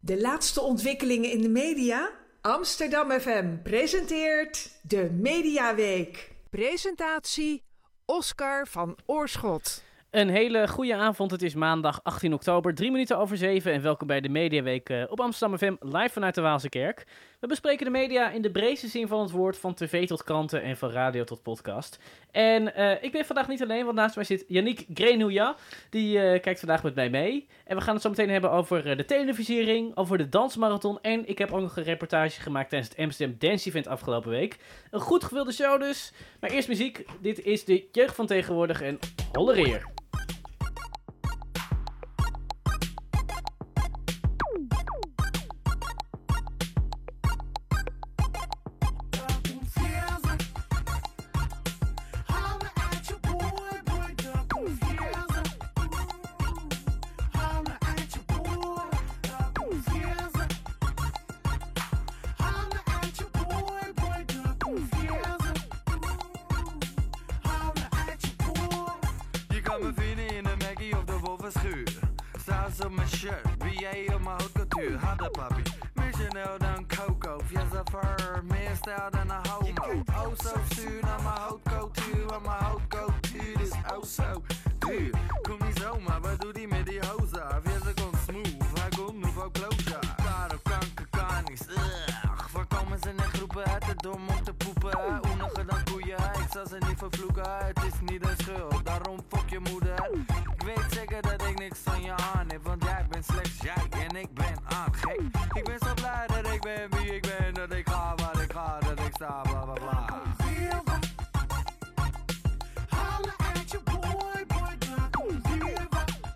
De laatste ontwikkelingen in de media? Amsterdam FM presenteert de Mediaweek. Presentatie Oscar van Oorschot. Een hele goede avond, het is maandag 18 oktober, 7:03 en welkom bij de Mediaweek op Amsterdam FM, live vanuit de Waalse Kerk. We bespreken de media in de breedste zin van het woord, van tv tot kranten en van radio tot podcast. En ik ben vandaag niet alleen, want naast mij zit Yannick Grenouillat, die kijkt vandaag met mij mee. En we gaan het zo meteen hebben over de televisiering, over de dansmarathon en ik heb ook nog een reportage gemaakt tijdens het Amsterdam Dance Event afgelopen week. Een goed gewilde show dus, maar eerst muziek. Dit is de jeugd van tegenwoordig en hollereer. Saus op mijn shirt, BA op mijn haute couture. Hadden papi, meer Chanel dan Coco. Via Zafar, meer stijl dan een homo. Oh zo zuur naar mijn haute couture. Want mijn haute couture is oh zo duur. Kom niet zomaar, wat doet hij met die hoza? Via ze kon smooth, hij komt nouveau closure. Daarop kanker kan niet, waar komen ze in groepen uit de dom om te poepen? Oeniger dan koeien, ik zal ze niet vervloeken. Het is niet een schuld, daarom fok je moeder. Ik weet zeker dat ik niks van je aan heb, want jij bent slechts jij en ik ben aangek. Ik ben zo blij dat ik ben wie ik ben, dat ik ga waar ik ga, dat ik sta, bla bla bla. Holla at your boy, boy, come here.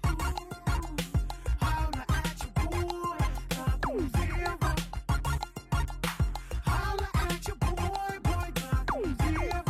Holla at your boy, come here. Holla at your boy, boy, come here.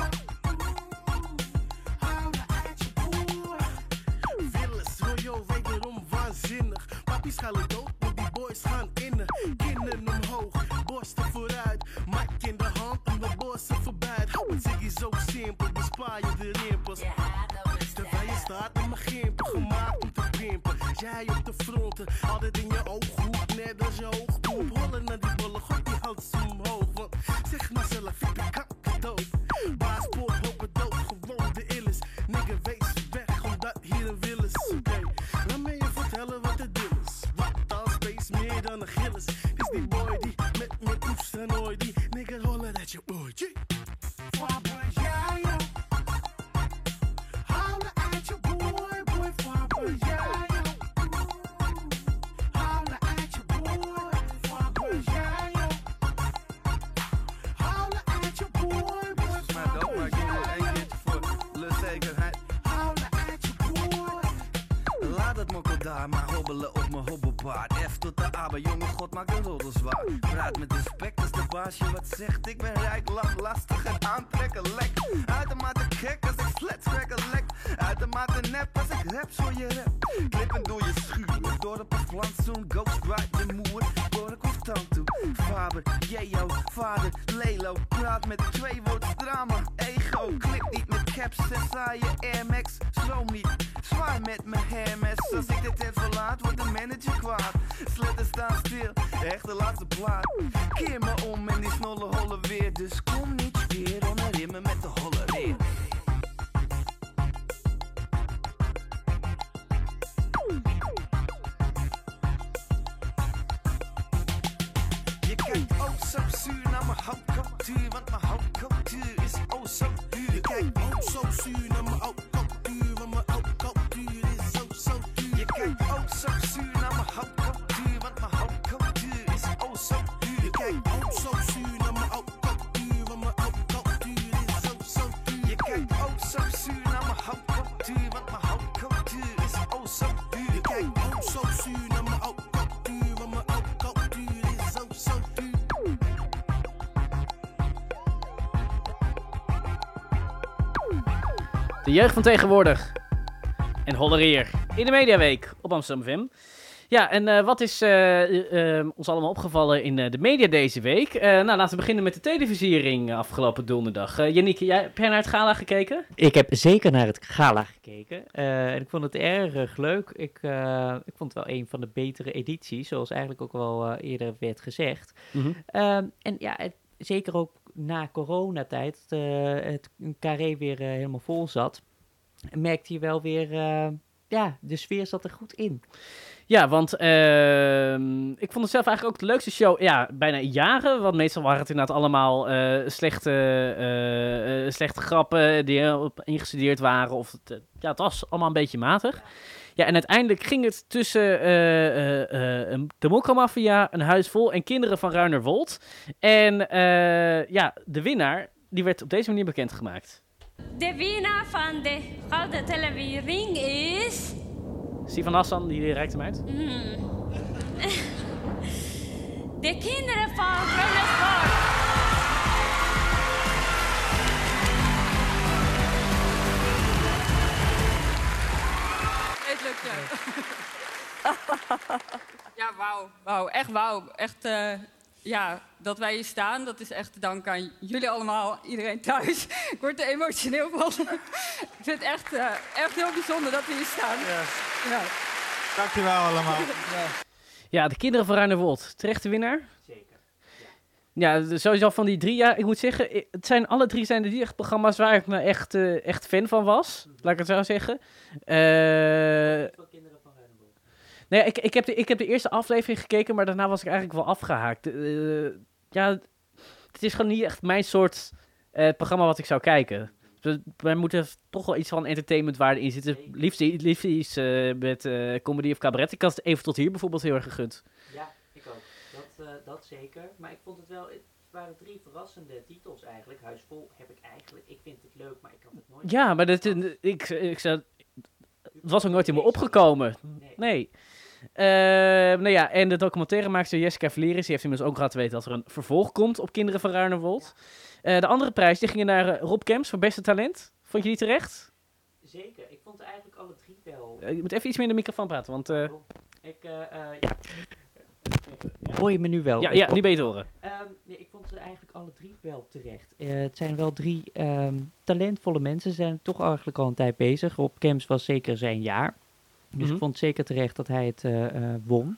Holla at your boy. Willis, Royal, wederom waanzinnig. Papi schalen dood, want die boys gaan innen. Kinderen omhoog, borsten vooruit. Mic in de hand om de bossen voorbij. Het ziggy zo simpel, bespaar je de rimpels. Terwijl je staat in mijn gimpen, gemaakt om te pimpen. Jij op de fronten, altijd in je ooghoek, net als je oogpoep. Rollen naar die bollen, gooi die hals omhoog. Want zeg maar zelf, ik ben kankerdood. Baaspoort, hopen dood, gewoon de illis. Nigga, wees weg, omdat hier een wil is. Oké, laat me je vertellen wat de deal is. Wat als space meer dan een gillis. Is die boy die met me koest en ooit. Die nigga rollen dat je boy. Maar hobbelen op mijn hobbelpaard. F tot de A, bij jonge god maakt een roddel zwaar. Praat met respect als de baasje wat zegt. Ik ben rijk, lach, lastig en aantrekkelijk. Uitermate gek als ik sletscrackelijk. Uitermate nep als ik rap voor je rap. Klippen door je schuur, door op een plantsoen. Ghost ride de moer, voor ik hoef tand toe. Faber, Jeo, vader, Lelo. Praat met 2 woorden drama, ego. Klip niet met caps en saaie Air Max. Stroom niet, zwaar met mijn Hermes. Als ik dit even verlaat, wordt de manager kwaad. Sletten staan stil, echt de laatste plaat. Keer me om en die snolle hollen weer. Dus kom niet weer onder rimmen met de holle weer. Je kijkt oh zo zuur naar mijn houtcultuur, want mijn houtcultuur is oh zo duur. Je kijkt oh zo zuur naar mijn houtcultuur, want mijn houtcultuur is oh zo duur. Je kijkt oh zo zuur naar mijn houtcultuur, want mijn houtcultuur is oh zo duur. Je kijkt oh zo zuur naar mijn houtcultuur, want mijn houtcultuur is oh zo duur. Je kijkt oh zo zuur naar mijn houtcultuur, want mijn houtcultuur is oh zo duur. Je kijkt oh zo zuur naar mijn houtcultuur, want mijn houtcultuur is oh zo duur. De jeugd van tegenwoordig en hollereer in de Mediaweek op Amsterdam FM. Ja, en wat is ons allemaal opgevallen in de media deze week? Nou, laten we beginnen met de televisiering afgelopen donderdag. Yannick, heb jij naar het gala gekeken? Ik heb zeker naar het gala gekeken en ik vond het erg leuk. Ik vond het wel een van de betere edities, zoals eigenlijk ook wel eerder werd gezegd. En ja, zeker ook na coronatijd, het carré weer helemaal vol zat, merkte je wel weer, de sfeer zat er goed in. Ja, want ik vond het zelf eigenlijk ook de leukste show, bijna jaren. Want meestal waren het inderdaad allemaal slechte grappen die ingestudeerd waren. Of het was allemaal een beetje matig. Ja, en uiteindelijk ging het tussen de Mokka-maffia, Een Huis Vol en Kinderen van Ruinerwold. En de winnaar, die werd op deze manier bekendgemaakt. De winnaar van de Gouden Televisiering is... Sivan Hassan, die reikt hem uit. De Kinderen van Ruinerwold. Het lukt ja, wauw. Echt wauw. Echt, dat wij hier staan, dat is echt te danken aan jullie allemaal, iedereen thuis. Ik word er emotioneel van. Ik vind het echt heel bijzonder dat we hier staan. Ja. Dankjewel allemaal. Ja, de Kinderen van Ruinerwold. Terechte winnaar? Zeker. Ja, sowieso van die 3 jaar. Ik moet zeggen, het zijn alle 3 zijn de echt programma's waar ik nou echt fan van was. Laat ik het zo zeggen. Kinderen van Ruinerwold. Nee, ik heb de eerste aflevering gekeken, maar daarna was ik eigenlijk wel afgehaakt. Het is gewoon niet echt mijn soort programma wat ik zou kijken. Dus wij moeten toch wel iets van entertainmentwaarde in zitten. Liefst iets met comedy of cabaret. Ik had het Even tot hier bijvoorbeeld heel erg gegund. Ja, ik ook. Dat zeker. Maar ik vond het wel... Het waren 3 verrassende titels eigenlijk. Huis Vol heb ik eigenlijk... Ik vind het leuk, maar ik had het nooit... Ja, maar het was ook nooit in me opgekomen. Nee. En de documentairemaakster Jessica Vlieris, die heeft inmiddels ook laten weten dat er een vervolg komt op Kinderen van Ruinerwold. De andere prijs, die ging naar Rob Kemps voor Beste Talent. Vond je die terecht? Zeker. Ik vond eigenlijk alle 3 wel... Je moet even iets meer in de microfoon praten, want... Hoor je me nu wel? Ja, nu ben je te horen. Ik vond ze eigenlijk alle 3 wel terecht. Het zijn wel 3 talentvolle mensen. Ze zijn toch eigenlijk al een tijd bezig. Rob Kemps was zeker zijn jaar. Dus ik vond zeker terecht dat hij het won.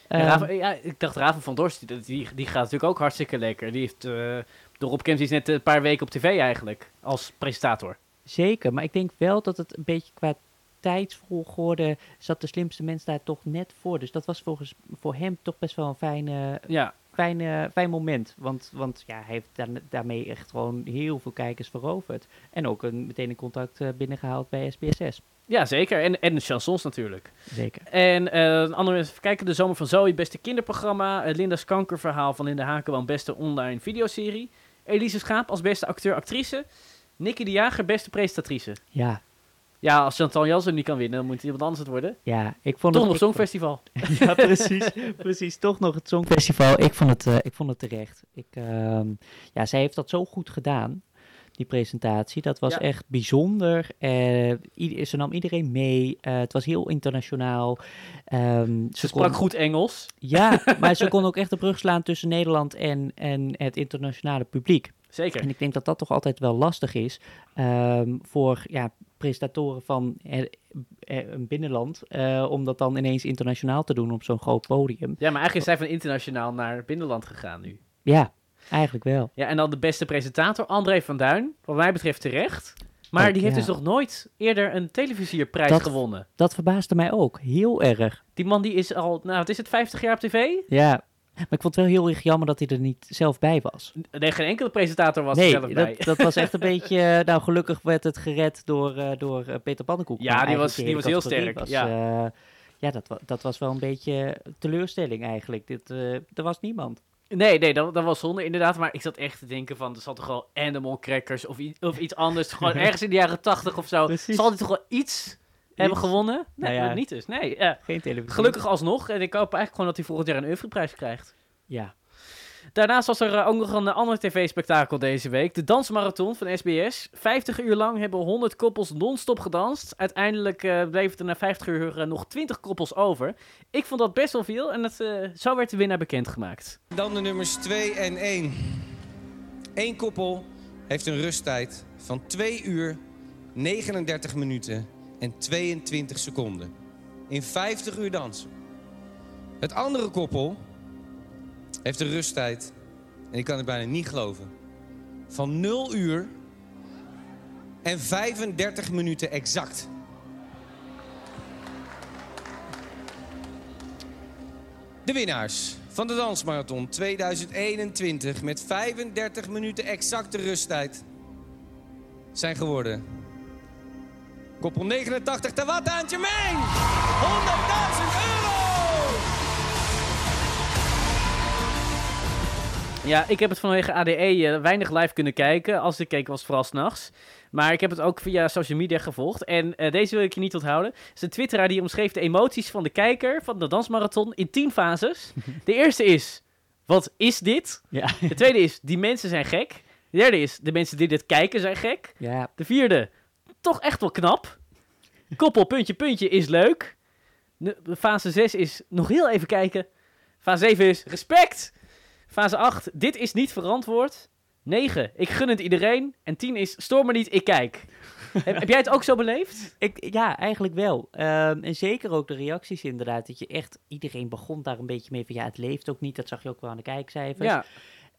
Ik dacht Raven van Dorst, die gaat natuurlijk ook hartstikke lekker. Die heeft door Rob Kemps, die is net een paar weken op tv eigenlijk, als presentator. Zeker, maar ik denk wel dat het een beetje qua tijdsvolgorde zat de slimste mens daar toch net voor. Dus dat was voor hem toch best wel een fijn moment. Want hij heeft daarmee echt gewoon heel veel kijkers veroverd. En ook meteen een contact binnengehaald bij SBSS. Ja, zeker. En de chansons natuurlijk. Zeker. En andere mensen, even kijken. De Zomer van Zoe, beste kinderprogramma. Linda's kankerverhaal van Linda Hakenboom, beste online videoserie. Elise Schaap als beste acteur-actrice. Nicky de Jager, beste presentatrice. Ja. Ja, als Chantal Jansen niet kan winnen, dan moet iemand anders het worden. Ja, ik vond toch nog Songfestival. Ja, precies. Toch nog het Songfestival. Ik vond het terecht. Zij heeft dat zo goed gedaan, die presentatie. Dat was echt bijzonder. Ze nam iedereen mee. Het was heel internationaal. Ze sprak goed Engels. Ja, maar ze kon ook echt de brug slaan tussen Nederland en het internationale publiek. Zeker. En ik denk dat dat toch altijd wel lastig is voor presentatoren van een binnenland, om dat dan ineens internationaal te doen op zo'n groot podium. Ja, maar eigenlijk is zij van internationaal naar binnenland gegaan nu. Ja, eigenlijk wel. Ja, en dan de beste presentator, André van Duin, wat mij betreft terecht. Maar die heeft dus nog nooit eerder een televisierprijs gewonnen. Dat verbaasde mij ook, heel erg. Die man die is al, wat is het, 50 jaar op tv? Ja. Maar ik vond het wel heel erg jammer dat hij er niet zelf bij was. Nee, geen enkele presentator was er zelf bij. Dat was echt een beetje... gelukkig werd het gered door Peter Pannenkoek. Ja, die was heel sterk. Dat was wel een beetje teleurstelling eigenlijk. Er was niemand. Nee, dat was zonde inderdaad. Maar ik zat echt te denken van, er zat toch wel Animal Crackers of iets anders. Gewoon ergens in de jaren 80 of zo. Precies. Zal hij toch wel iets hebben gewonnen? Nee, niet dus. Nee, geen televisie. Gelukkig alsnog. En ik hoop eigenlijk gewoon dat hij volgend jaar een oeuvreprijs krijgt. Ja. Daarnaast was er ook nog een ander tv-spektakel deze week. De dansmarathon van SBS. 50 uur lang hebben 100 koppels non-stop gedanst. Uiteindelijk bleef er na 50 uur nog 20 koppels over. Ik vond dat best wel veel en zo werd de winnaar bekendgemaakt. Dan de nummers 2 en 1. Eén koppel heeft een rusttijd van 2 uur, 39 minuten en 22 seconden. In 50 uur dansen. Het andere koppel heeft een rusttijd, en ik kan het bijna niet geloven, van 0 uur en 35 minuten exact. De winnaars van de Dansmarathon 2021 met 35 minuten exacte rusttijd zijn geworden koppel 89 Tawata en Jermaine. €100.000! Ja, ik heb het vanwege ADE weinig live kunnen kijken. Als ik keek was het vooral 's nachts. Maar ik heb het ook via social media gevolgd. En deze wil ik je niet onthouden. Het is een twitteraar die omschreef de emoties van de kijker van de dansmarathon in 10 fases. De eerste is, wat is dit? Ja. De tweede is, die mensen zijn gek. De derde is, de mensen die dit kijken zijn gek. Ja. De vierde, toch echt wel knap. Koppel, puntje, puntje is leuk. Fase 6 is, nog heel even kijken. Fase 7 is, respect. Fase 8, dit is niet verantwoord. 9, ik gun het iedereen. En 10 is, stoor me niet, ik kijk. Heb jij het ook zo beleefd? Ja, eigenlijk wel. En zeker ook de reacties inderdaad. Dat je echt, iedereen begon daar een beetje mee van, ja, het leeft ook niet. Dat zag je ook wel aan de kijkcijfers. Ja.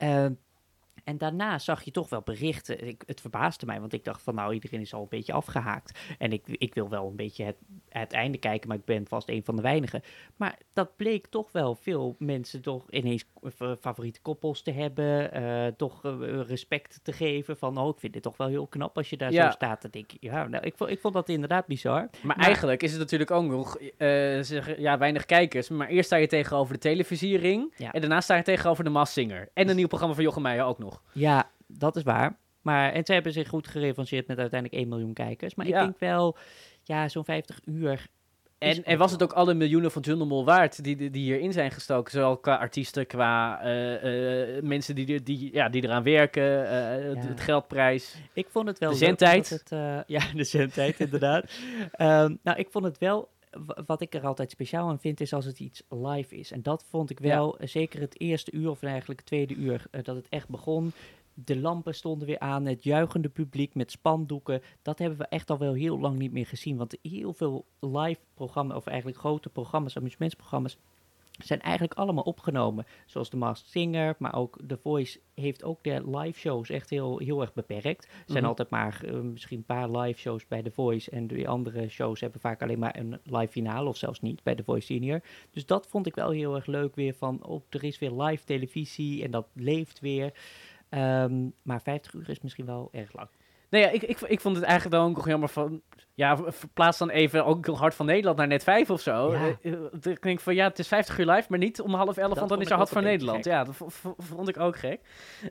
En daarna zag je toch wel berichten. Het verbaasde mij, want ik dacht van nou, iedereen is al een beetje afgehaakt. En ik wil wel een beetje het einde kijken, maar ik ben vast een van de weinigen. Maar dat bleek toch wel veel mensen toch ineens favoriete koppels te hebben. Toch respect te geven van, oh, ik vind dit toch wel heel knap als je daar zo staat. Dan denk ik, ja, nou, ik vond dat inderdaad bizar. Maar eigenlijk is het natuurlijk ook nog, weinig kijkers. Maar eerst sta je tegenover de televisiering. Ja. En daarna sta je tegenover de Masked Singer. En een nieuw programma van Jochem Meijer ook nog. Ja, dat is waar. En ze hebben zich goed gerevancheerd met uiteindelijk 1 miljoen kijkers. Maar ik denk wel, ja, zo'n 50 uur. En was het ook alle miljoenen van John de Mol waard die hierin zijn gestoken? Zowel qua artiesten, qua mensen die eraan werken, het geldprijs. Ik vond het wel... De zendtijd. De zendtijd, inderdaad. Ik vond het wel... Wat ik er altijd speciaal aan vind, is als het iets live is. En dat vond ik wel, zeker het eerste uur, of eigenlijk het tweede uur, dat het echt begon. De lampen stonden weer aan, het juichende publiek met spandoeken. Dat hebben we echt al wel heel lang niet meer gezien. Want heel veel live programma's, of eigenlijk grote programma's, amusementsprogramma's, zijn eigenlijk allemaal opgenomen. Zoals The Masked Singer, maar ook The Voice heeft ook de live shows echt heel erg beperkt. Er zijn altijd maar misschien een paar live shows bij The Voice. En de andere shows hebben vaak alleen maar een live finale, of zelfs niet, bij The Voice Senior. Dus dat vond ik wel heel erg leuk weer van, er is weer live televisie en dat leeft weer. Maar 50 uur is misschien wel erg lang. Nou ja, ik vond het eigenlijk dan ook nog jammer van... Ja, verplaats dan even ook Hart van Nederland naar net 5 of zo. Ja. Ik denk van, het is 50 uur live, maar niet om 10:30, want dan is er Hart van Nederland. Gek. Ja, dat vond ik ook gek.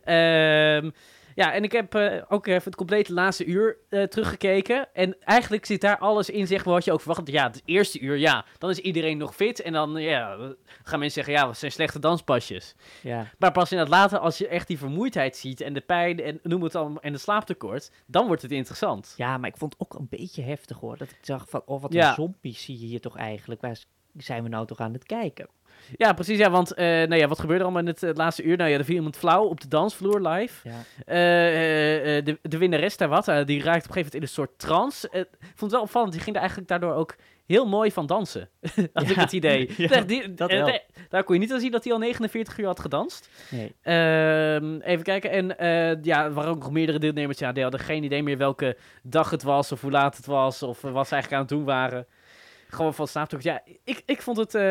En ik heb ook even het complete laatste uur teruggekeken. En eigenlijk zit daar alles in, zeg maar, wat je ook verwacht. Ja, het eerste uur, dan is iedereen nog fit. En dan gaan mensen zeggen, dat zijn slechte danspasjes. Ja. Maar pas in het later, als je echt die vermoeidheid ziet en de pijn en noem het allemaal en de slaaptekort, dan wordt het interessant. Ja, maar ik vond het ook een beetje heftig hoor. Dat ik zag van, wat een zombies zie je hier toch eigenlijk. Waar zijn we nou toch aan het kijken? Ja, precies. Ja, want wat gebeurde er allemaal in het laatste uur? Er viel iemand flauw op de dansvloer live. Ja. De winnares Tawata, die raakte op een gegeven moment in een soort trance. Ik vond het wel opvallend. Die ging er eigenlijk daardoor ook heel mooi van dansen. Had ik het idee. Ja, daar kon je niet aan zien dat hij al 49 uur had gedanst. Nee. Even kijken. En er waren ook nog meerdere deelnemers. Ja, die hadden geen idee meer welke dag het was of hoe laat het was of wat ze eigenlijk aan het doen waren. Gewoon van slaaptekort. Ja, ik vond het...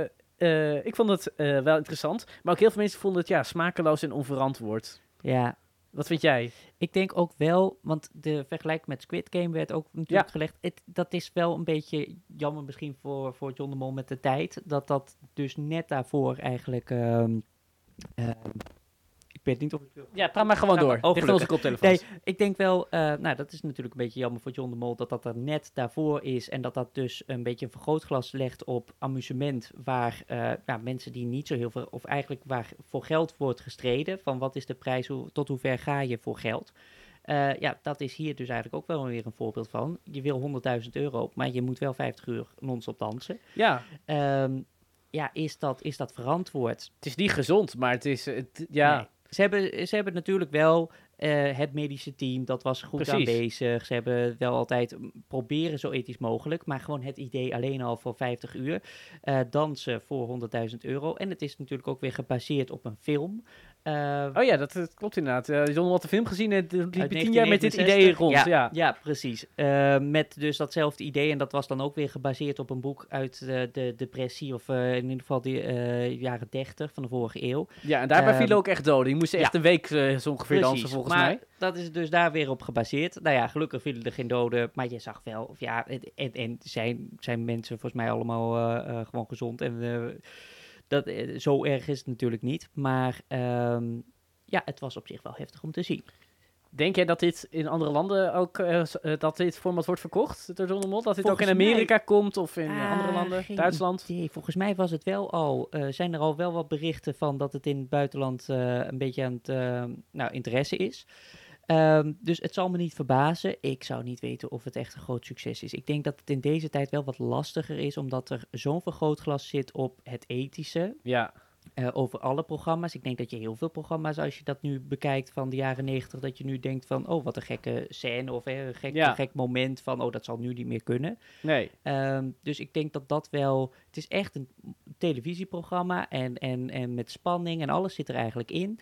wel interessant. Maar ook heel veel mensen vonden het smakeloos en onverantwoord. Ja. Wat vind jij? Ik denk ook wel, want de vergelijking met Squid Game werd ook natuurlijk gelegd. Dat is wel een beetje jammer misschien voor John de Mol met de tijd. Dat dus net daarvoor eigenlijk Ik weet niet of ik... Ja, praat maar gewoon door. Ligt onze koptelefoon. Nee, ik denk wel, dat is natuurlijk een beetje jammer voor John de Mol, dat er net daarvoor is en dat dus een beetje een vergrootglas legt op amusement waar mensen die niet zo heel veel, of eigenlijk waar voor geld wordt gestreden, van wat is de prijs, tot hoe ver ga je voor geld. Dat is hier dus eigenlijk ook wel weer een voorbeeld van. Je wil €100.000, maar je moet wel 50 uur non-stop dansen. Ja. Is dat verantwoord? Het is niet gezond, maar het is... Nee. Ze hebben natuurlijk wel het medische team, dat was goed aanwezig. Ze hebben wel altijd proberen zo ethisch mogelijk, maar gewoon het idee alleen al voor 50 uur. Dansen voor €100.000. En het is natuurlijk ook weer gebaseerd op een film. Dat klopt inderdaad. John had de film gezien en liep 10 jaar met dit idee rond. Ja, precies. Met dus datzelfde idee en dat was dan ook weer gebaseerd op een boek uit de depressie of in ieder geval de jaren 30 van de vorige eeuw. Ja, en daarbij vielen ook echt doden. Die moesten echt een week zo ongeveer dansen volgens mij. Dat is dus daar weer op gebaseerd. Nou ja, gelukkig vielen er geen doden, maar je zag wel, en zijn mensen volgens mij allemaal gewoon gezond en... zo erg is het natuurlijk niet, maar het was op zich wel heftig om te zien. Denk jij dat dit in andere landen ook, dat dit format wordt verkocht door John de Mol? Dat dit ook in Amerika komt of in andere landen, Duitsland? Nee, volgens mij was het wel al, zijn er al wel wat berichten van dat het in het buitenland een beetje aan het interesse is. Dus het zal me niet verbazen. Ik zou niet weten of het echt een groot succes is. Ik denk dat het in deze tijd wel wat lastiger is, omdat er zo'n vergrootglas zit op het ethische. Ja. Over alle programma's. Ik denk dat je heel veel programma's, als je dat nu bekijkt van de jaren 90, dat je nu denkt van, oh, wat een gekke scène of een gek moment van, oh, dat zal nu niet meer kunnen. Nee. Dus ik denk dat wel, het is echt een televisieprogramma en met spanning en alles zit er eigenlijk in.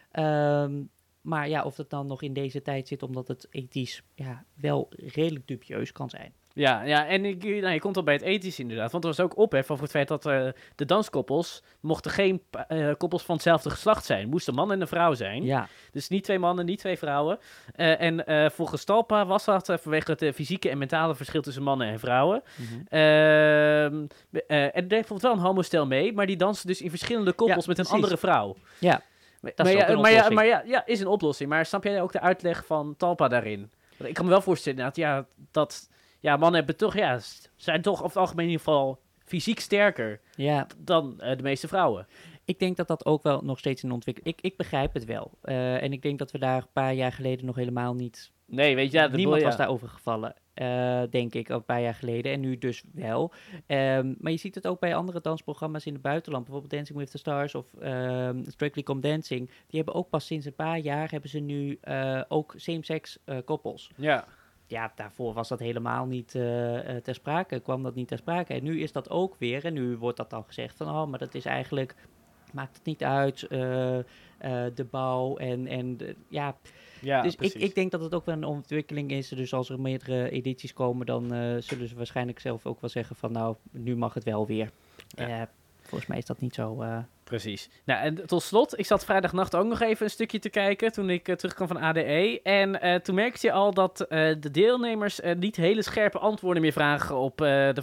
Maar of het dan nog in deze tijd zit, omdat het ethisch wel redelijk dubieus kan zijn. Ja, en je komt al bij het ethisch inderdaad. Want er was ook ophef over het feit dat de danskoppels mochten geen koppels van hetzelfde geslacht zijn. Moest een man en een vrouw zijn. Ja. Dus niet 2 mannen, niet 2 vrouwen. En volgens Talpa was dat vanwege het fysieke en mentale verschil tussen mannen en vrouwen. Mm-hmm. En er deed bijvoorbeeld wel een homostel mee, maar die dansen dus in verschillende koppels met een andere vrouw. Ja. Maar is een oplossing. Maar snap jij ook de uitleg van Talpa daarin? Want ik kan me wel voorstellen dat mannen hebben toch, zijn toch over het algemeen in ieder geval fysiek sterker dan de meeste vrouwen. Ik denk dat dat ook wel nog steeds een ontwikkeling... Ik begrijp het wel. En ik denk dat we daar een paar jaar geleden nog helemaal niet... Nee, weet je... Niemand was daarover gevallen, denk ik, een paar jaar geleden. En nu dus wel. Maar je ziet het ook bij andere dansprogramma's in het buitenland. Bijvoorbeeld Dancing with the Stars of Strictly Come Dancing. Die hebben ook pas sinds een paar jaar hebben ze nu ook same-sex koppels. Ja. Ja, daarvoor was dat helemaal niet ter sprake. Kwam dat niet ter sprake. En nu is dat ook weer. En nu wordt dat dan gezegd van... maar dat is eigenlijk... Maakt het niet uit. De bouw dus ik denk dat het ook wel een ontwikkeling is. Dus als er meerdere edities komen... dan zullen ze waarschijnlijk zelf ook wel zeggen van... nu mag het wel weer. Ja. Volgens mij is dat niet zo... Precies. Nou, en tot slot, ik zat vrijdagnacht ook nog even een stukje te kijken toen ik terugkwam van ADE. En toen merkte je al dat de deelnemers niet hele scherpe antwoorden meer gaven op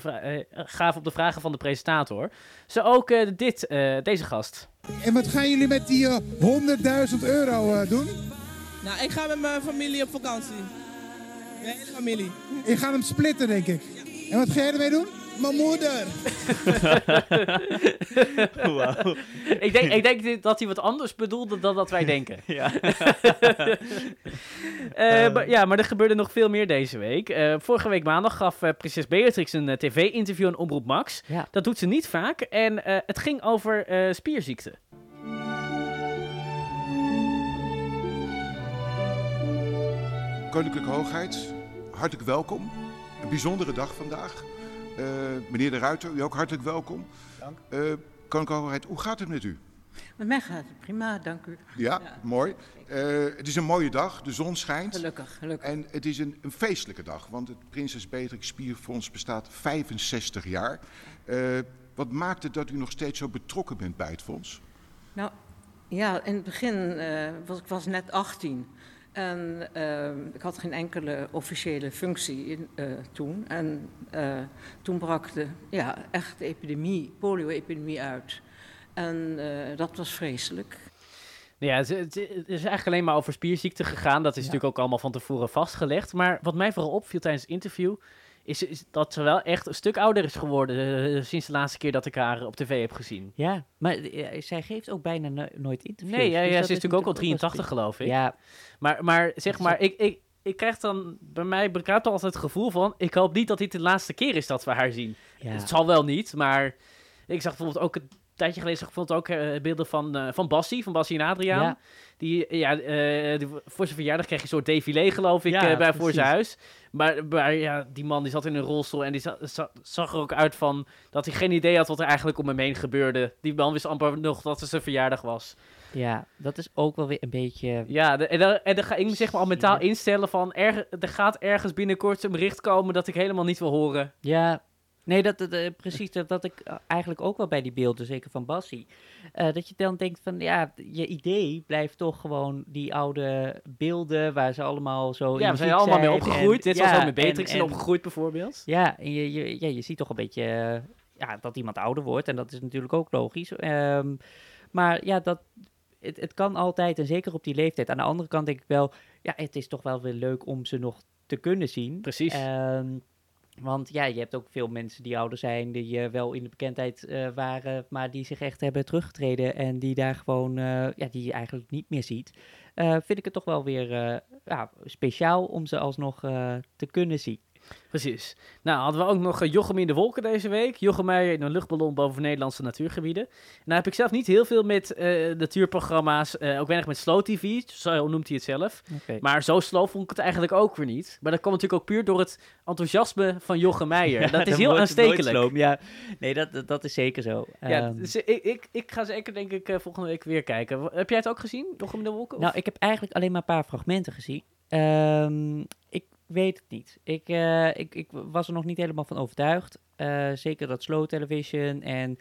de vragen van de presentator. Zo ook deze gast. En wat gaan jullie met die €100.000 doen? Nou, ik ga met mijn familie op vakantie. Mijn hele familie. Je gaat hem splitten, denk ik. En wat ga jij ermee doen? Mijn moeder. Wow. Ik denk dat hij wat anders bedoelde dan dat wij denken. Ja. Maar er gebeurde nog veel meer deze week. Vorige week maandag gaf prinses Beatrix een tv-interview aan Omroep Max. Ja. Dat doet ze niet vaak. En het ging over spierziekte. Koninklijke Hoogheid, hartelijk welkom. Een bijzondere dag vandaag. Meneer De Ruiter, u ook hartelijk welkom. Dank. Koninklijke Hoogheid, hoe gaat het met u? Met mij gaat het prima, dank u. Ja. Mooi. Het is een mooie dag, de zon schijnt. Gelukkig. En het is een feestelijke dag, want het Prinses Beatrix Spierfonds bestaat 65 jaar. Wat maakt het dat u nog steeds zo betrokken bent bij het fonds? Nou, ja, in het begin was ik net 18. En ik had geen enkele officiële functie toen. En toen brak de epidemie, polio-epidemie uit. En dat was vreselijk. Ja, het is eigenlijk alleen maar over spierziekte gegaan. Dat is natuurlijk ook allemaal van tevoren vastgelegd. Maar wat mij vooral opviel tijdens het interview... is dat ze wel echt een stuk ouder is geworden... sinds de laatste keer dat ik haar op tv heb gezien. Ja, maar zij geeft ook bijna nooit interviews. Nee, dus ze is dat natuurlijk ook al 83, geloof ik. Ja. Maar zeg maar, ik krijg dan... Bij mij bekruipt altijd het gevoel van... Ik hoop niet dat dit de laatste keer is dat we haar zien. Ja. Het zal wel niet, maar... Ik zag bijvoorbeeld ook... tijdje geleden zag ik ook beelden van Bassie en Adriaan. Ja. Die, voor zijn verjaardag kreeg je een soort défilé, geloof ik, voor zijn huis. Maar ja, die man die zat in een rolstoel en die zag er ook uit van dat hij geen idee had wat er eigenlijk om hem heen gebeurde. Die man wist amper nog dat het zijn verjaardag was. Ja, dat is ook wel weer een beetje... Ja, en dan ga ik me zeg maar al mentaal instellen van... er gaat ergens binnenkort een bericht komen dat ik helemaal niet wil horen. Ja, nee, precies, dat ik eigenlijk ook wel bij die beelden, zeker van Bassie, dat je dan denkt van, ja, je idee blijft toch gewoon die oude beelden waar ze allemaal zo in we zijn allemaal mee opgegroeid. Dit was ook met Beatrix zijn opgegroeid bijvoorbeeld. Ja, en je ziet toch een beetje dat iemand ouder wordt en dat is natuurlijk ook logisch. Maar ja, het kan altijd en zeker op die leeftijd. Aan de andere kant denk ik wel, ja, het is toch wel weer leuk om ze nog te kunnen zien. Precies. Want ja, je hebt ook veel mensen die ouder zijn, die wel in de bekendheid waren, maar die zich echt hebben teruggetreden en die daar gewoon, die je eigenlijk niet meer ziet. Vind ik het toch wel weer speciaal om ze alsnog te kunnen zien. Precies. Nou, hadden we ook nog Jochem in de wolken deze week. Jochem Meijer in een luchtballon boven Nederlandse natuurgebieden. Nou heb ik zelf niet heel veel met natuurprogramma's, ook weinig met slow TV, zo noemt hij het zelf. Okay. Maar zo slow vond ik het eigenlijk ook weer niet. Maar dat kwam natuurlijk ook puur door het enthousiasme van Jochem Meijer. Dat is heel aanstekelijk. Ja, nee, dat is zeker zo. Ja, dus ik ga zeker denk ik volgende week weer kijken. Heb jij het ook gezien, Jochem in de wolken? Of? Nou, ik heb eigenlijk alleen maar een paar fragmenten gezien. Ik weet het niet. Ik was er nog niet helemaal van overtuigd. Zeker dat slow television en...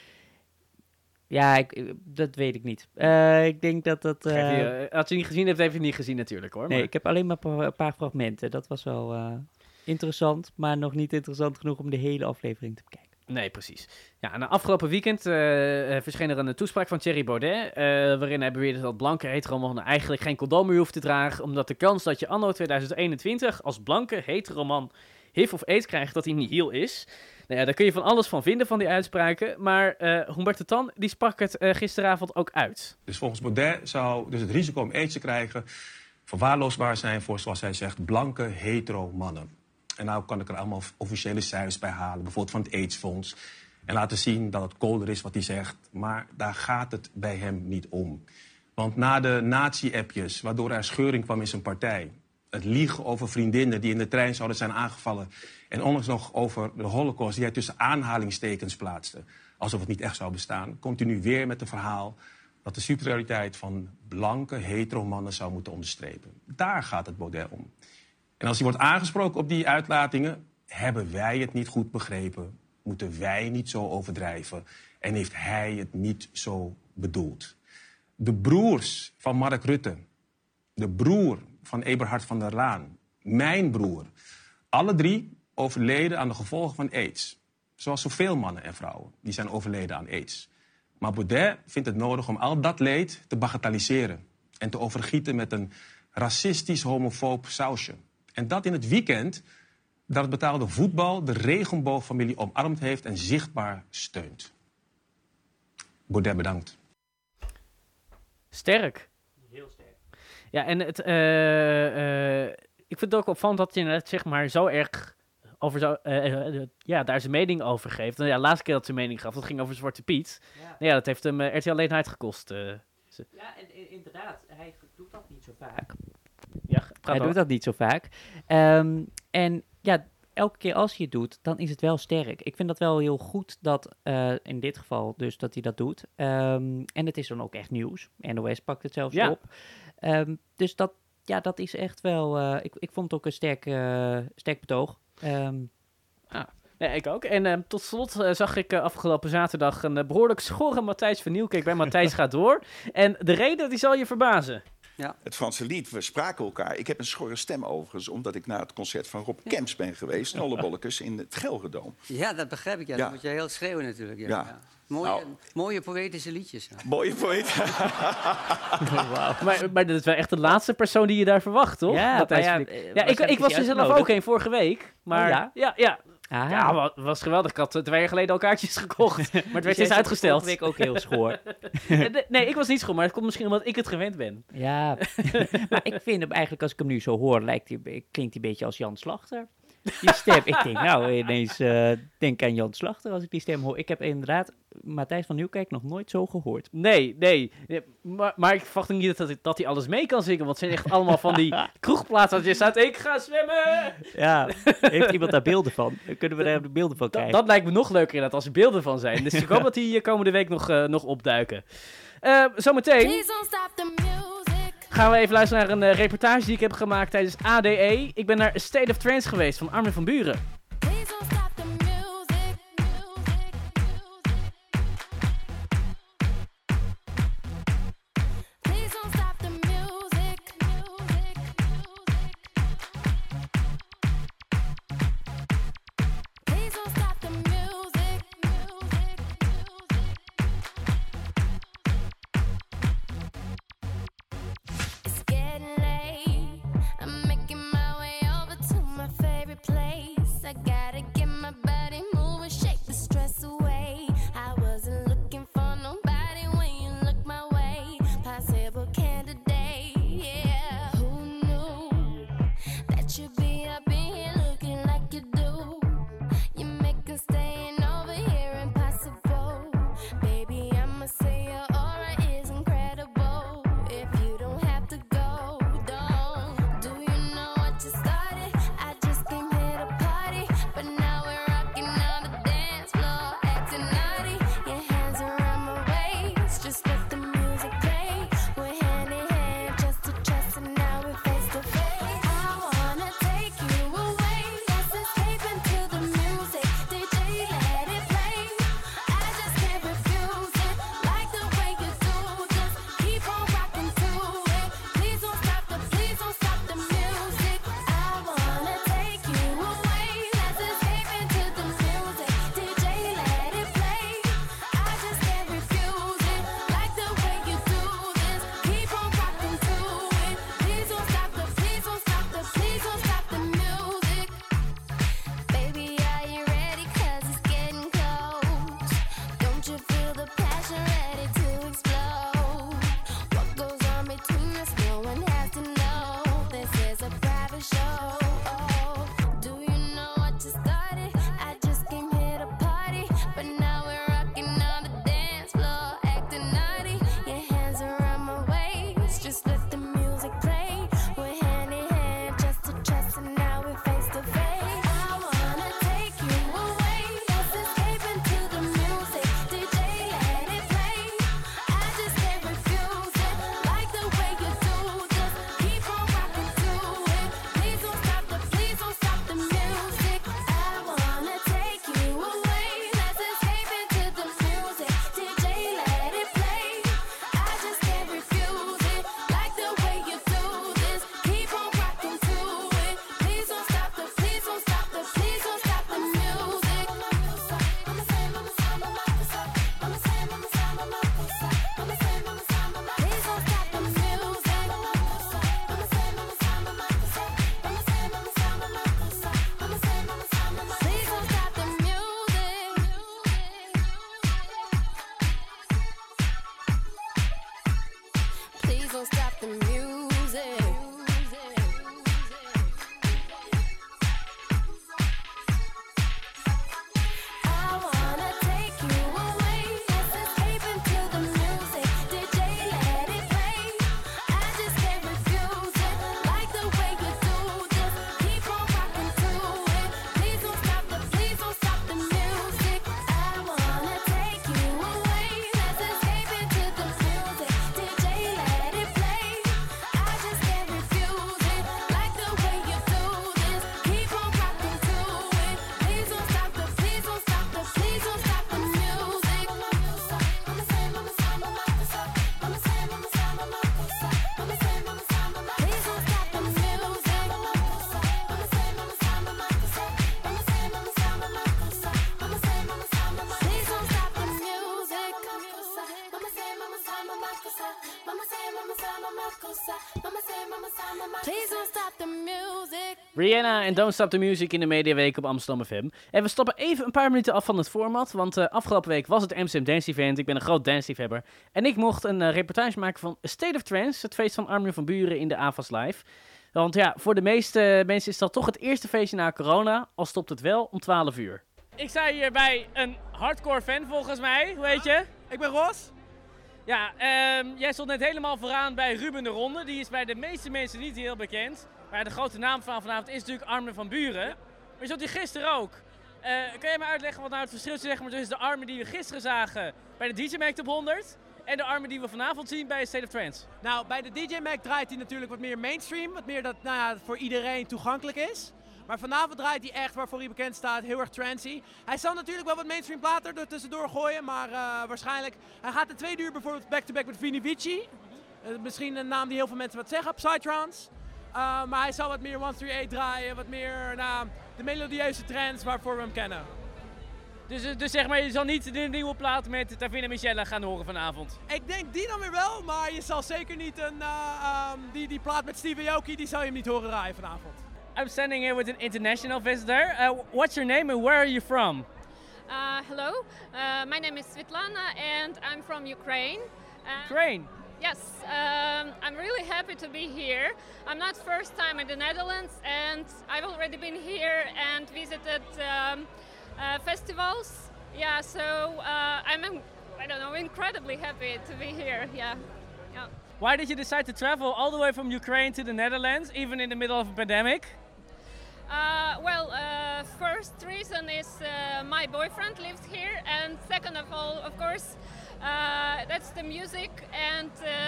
Ja, dat weet ik niet. Ik denk dat... als je niet gezien hebt, heb je het niet gezien natuurlijk hoor. Nee, ik heb alleen maar een paar fragmenten. Dat was wel interessant, maar nog niet interessant genoeg om de hele aflevering te bekijken. Nee, precies. Ja, en afgelopen weekend verscheen er een toespraak van Thierry Baudet, waarin hij beweerde dat blanke hetero-mannen eigenlijk geen condoom meer hoeft te dragen, omdat de kans dat je anno 2021 als blanke hetero-man HIV of AIDS krijgt, dat hij nihil is. Nou ja, daar kun je van alles van vinden, van die uitspraken, maar Humberto Tan, die sprak het gisteravond ook uit. Dus volgens Baudet zou dus het risico om AIDS te krijgen verwaarloosbaar zijn voor, zoals hij zegt, blanke hetero-mannen. En nou kan ik er allemaal officiële cijfers bij halen, bijvoorbeeld van het AIDS-fonds. En laten zien dat het kolder is wat hij zegt. Maar daar gaat het bij hem niet om. Want na de nazi-appjes, waardoor er scheuring kwam in zijn partij, het liegen over vriendinnen die in de trein zouden zijn aangevallen, en onlangs nog over de Holocaust die hij tussen aanhalingstekens plaatste, alsof het niet echt zou bestaan, komt hij nu weer met een verhaal dat de superioriteit van blanke hetero-mannen zou moeten onderstrepen. Daar gaat het Baudet om. En als hij wordt aangesproken op die uitlatingen, hebben wij het niet goed begrepen, moeten wij niet zo overdrijven en heeft hij het niet zo bedoeld. De broers van Mark Rutte, de broer van Eberhard van der Laan, mijn broer, alle drie overleden aan de gevolgen van AIDS. Zoals zoveel mannen en vrouwen, die zijn overleden aan AIDS. Maar Baudet vindt het nodig om al dat leed te bagatelliseren en te overgieten met een racistisch homofoob sausje. En dat in het weekend dat het betaalde voetbal de regenboogfamilie omarmd heeft en zichtbaar steunt. Baudet bedankt. Sterk. Heel sterk. Ja, en ik vind het ook opvallend dat je het zeg maar zo erg over daar zijn mening over geeft. En ja, de laatste keer dat zijn mening gaf, dat ging over Zwarte Piet. Ja, nou ja dat heeft hem RTL Late Night gekost. Ja, en inderdaad, hij doet dat niet zo vaak. Ja, hij doet dat niet zo vaak. En ja, elke keer als hij het doet, dan is het wel sterk. Ik vind dat wel heel goed dat, in dit geval dus, dat hij dat doet. En het is dan ook echt nieuws. NOS pakt het zelfs op. Dus dat is echt wel... Ik vond het ook een sterk betoog. Ja, ik ook. En tot slot zag ik afgelopen zaterdag een behoorlijk schorre Matthijs van Nieuwkerk bij Matthijs gaat door. En de reden, die zal je verbazen. Ja. Het Franse lied, we spraken elkaar. Ik heb een schorre stem overigens, omdat ik naar het concert van Rob Kemps ben geweest. Nollebollekes in het Gelredome. Ja, dat begrijp ik. Ja. Dan moet je heel schreeuwen natuurlijk. Ja. Mooie poëtische liedjes. Mooie poëet. Wow. Maar dat is wel echt de laatste persoon die je daar verwacht, toch? Ja, ik was er zelf ook een vorige week. Maar ja. Aha. Ja, het was geweldig. Ik had 2 jaar geleden al kaartjes gekocht. Maar het werd steeds uitgesteld. Vorige week ook heel schoor. Nee, ik was niet schoor. Maar het komt misschien omdat ik het gewend ben. Ja, maar ik vind hem eigenlijk, als ik hem nu zo hoor, klinkt hij een beetje als Jan Slachter. Die stem, ik denk ineens denk aan Jan Slachter als ik die stem hoor. Ik heb inderdaad Matthijs van Nieuwkerk nog nooit zo gehoord. Nee. Maar ik verwacht niet dat hij alles mee kan zingen. Want het zijn echt allemaal van die kroegplaatsen dat je staat, ik ga zwemmen. Ja, heeft iemand daar beelden van? Kunnen we daar beelden van krijgen? Dat lijkt me nog leuker inderdaad, als er beelden van zijn. Dus ik hoop dat die komende week nog opduiken. Zometeen gaan we even luisteren naar een reportage die ik heb gemaakt tijdens ADE. Ik ben naar A State of Trance geweest van Armin van Buuren. Please don't stop the music. Rihanna en Don't Stop the Music in de Mediaweek op Amsterdam FM. En we stappen even een paar minuten af van het format, want afgelopen week was het Amsterdam Dance Event. Ik ben een groot dance-liefhebber. En ik mocht een reportage maken van State of Trance, het feest van Armin van Buuren in de AVAS Live. Want ja, voor de meeste mensen is dat toch het eerste feestje na corona, al stopt het wel om 12 uur. Ik sta hier bij een hardcore fan volgens mij, hoe heet je? Ik ben Ros. Ja, jij stond net helemaal vooraan bij Ruben de Ronde. Die is bij de meeste mensen niet heel bekend. Maar de grote naam van vanavond is natuurlijk Armin van Buuren. Maar je stond hier gisteren ook. Kun jij me uitleggen wat nou het verschil is tussen de Armin die we gisteren zagen bij de DJ Mag Top 100... en de Armin die we vanavond zien bij State of Trance? Nou, bij de DJ Mag draait hij natuurlijk wat meer mainstream. Wat meer dat voor iedereen toegankelijk is. Maar vanavond draait hij echt, waarvoor hij bekend staat, heel erg trancy. Hij zal natuurlijk wel wat mainstream platen er tussendoor gooien, maar waarschijnlijk... Hij gaat de 2 uur bijvoorbeeld back-to-back met Vini Vici. Misschien een naam die heel veel mensen wat zeggen, Psytrance. Maar hij zal wat meer 138 draaien, wat meer de melodieuze trance waarvoor we hem kennen. Dus zeg maar, je zal niet de nieuwe plaat met Davina Michelle gaan horen vanavond? Ik denk die dan weer wel, maar je zal zeker niet die plaat met Steve Aoki, die zal je hem niet horen draaien vanavond. I'm standing here with an international visitor. What's your name and where are you from? Hello, my name is Svetlana and I'm from Ukraine. Ukraine? Yes, I'm really happy to be here. I'm not first time in the Netherlands and I've already been here and visited festivals. Yeah, so I'm incredibly happy to be here. Yeah. Why did you decide to travel all the way from Ukraine to the Netherlands, even in the middle of a pandemic? First reason is my boyfriend lives here, and second of all, of course, that's the music, and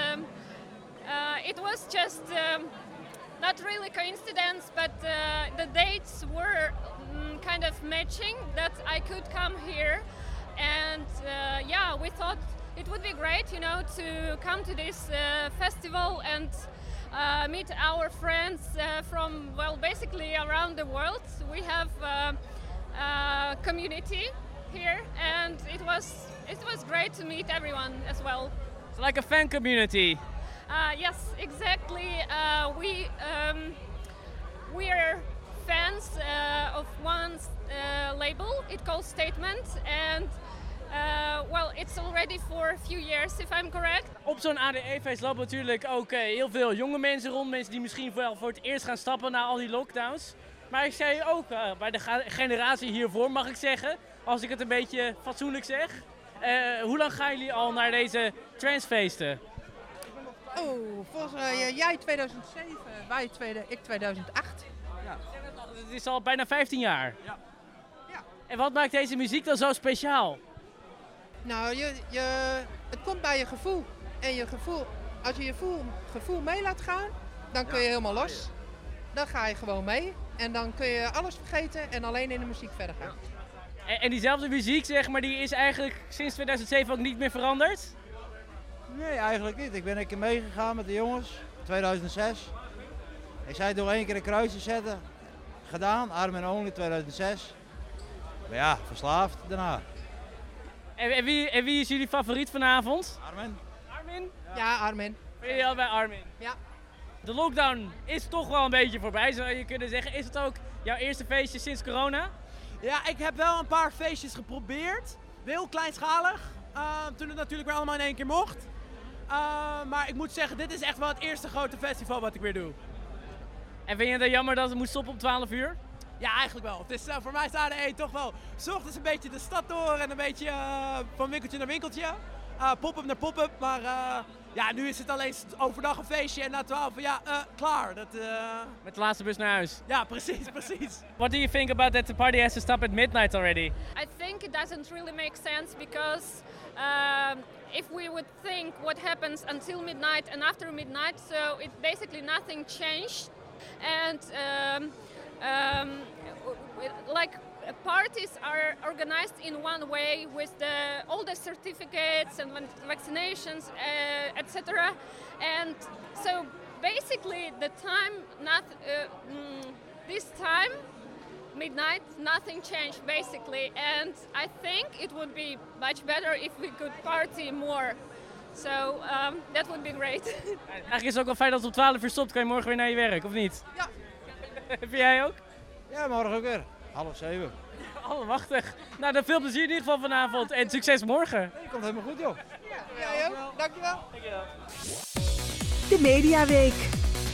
it was just not really coincidence, but the dates were kind of matching that I could come here, and we thought it would be great, to come to this festival and meet our friends from, basically around the world. We have a community here, and it was great to meet everyone as well. It's like a fan community. Yes, exactly. We are fans of one label. It calls Statement, and it's already for a few years, if I'm correct. Op zo'n ADE-feest lopen natuurlijk ook heel veel jonge mensen rond. Mensen die misschien wel voor het eerst gaan stappen na al die lockdowns. Maar ik zei ook bij de generatie hiervoor, mag ik zeggen, als ik het een beetje fatsoenlijk zeg. Hoe lang gaan jullie al naar deze transfeesten? Volgens jij 2007, ik 2008. Ja. Het is al bijna 15 jaar. Ja. En wat maakt deze muziek dan zo speciaal? Nou, het komt bij je gevoel. En je gevoel, als je gevoel mee laat gaan, dan kun je helemaal los. Dan ga je gewoon mee. En dan kun je alles vergeten en alleen in de muziek verder gaan. En diezelfde muziek, zeg maar, die is eigenlijk sinds 2007 ook niet meer veranderd? Nee, eigenlijk niet. Ik ben een keer meegegaan met de jongens, 2006. Ik zei door 1 keer een kruisje zetten. Gedaan, Armin Only 2006. Maar ja, verslaafd daarna. En wie is jullie favoriet vanavond? Armin. Armin? Ja, Armin. Ben je al bij Armin? Ja. De lockdown is toch wel een beetje voorbij, zou je kunnen zeggen. Is het ook jouw eerste feestje sinds corona? Ja, ik heb wel een paar feestjes geprobeerd. Heel kleinschalig. Toen het natuurlijk weer allemaal in 1 keer mocht. Maar ik moet zeggen, dit is echt wel het eerste grote festival wat ik weer doe. En vind je het jammer dat het moet stoppen om 12 uur? Ja, eigenlijk wel. Het is, voor mij is ADE toch wel 's ochtends een beetje de stad door en een beetje van winkeltje naar winkeltje. Pop-up naar pop-up, maar nu is het alleen overdag een feestje en na 12 klaar. Met de laatste bus naar huis. Ja, precies. What do you think about that the party has to stop at midnight already? I think it doesn't really make sense because if we would think what happens until midnight and after midnight, so it basically nothing changed. And parties are organized in one way with all the certificates and vaccinations, etc. And so basically the time, this time, midnight, nothing changed basically. And I think it would be much better if we could party more So that would be great. Eigenlijk is het ook wel fijn dat het om 12 uur stopt. Kan je morgen weer naar je werk, of niet? Ja. Vind jij ook? Ja, morgen ook weer. 6:30. Allemachtig. Nou, dan veel plezier in ieder geval vanavond. En succes morgen. Nee, komt helemaal goed, joh. Jij ook. Dankjewel. De Mediaweek.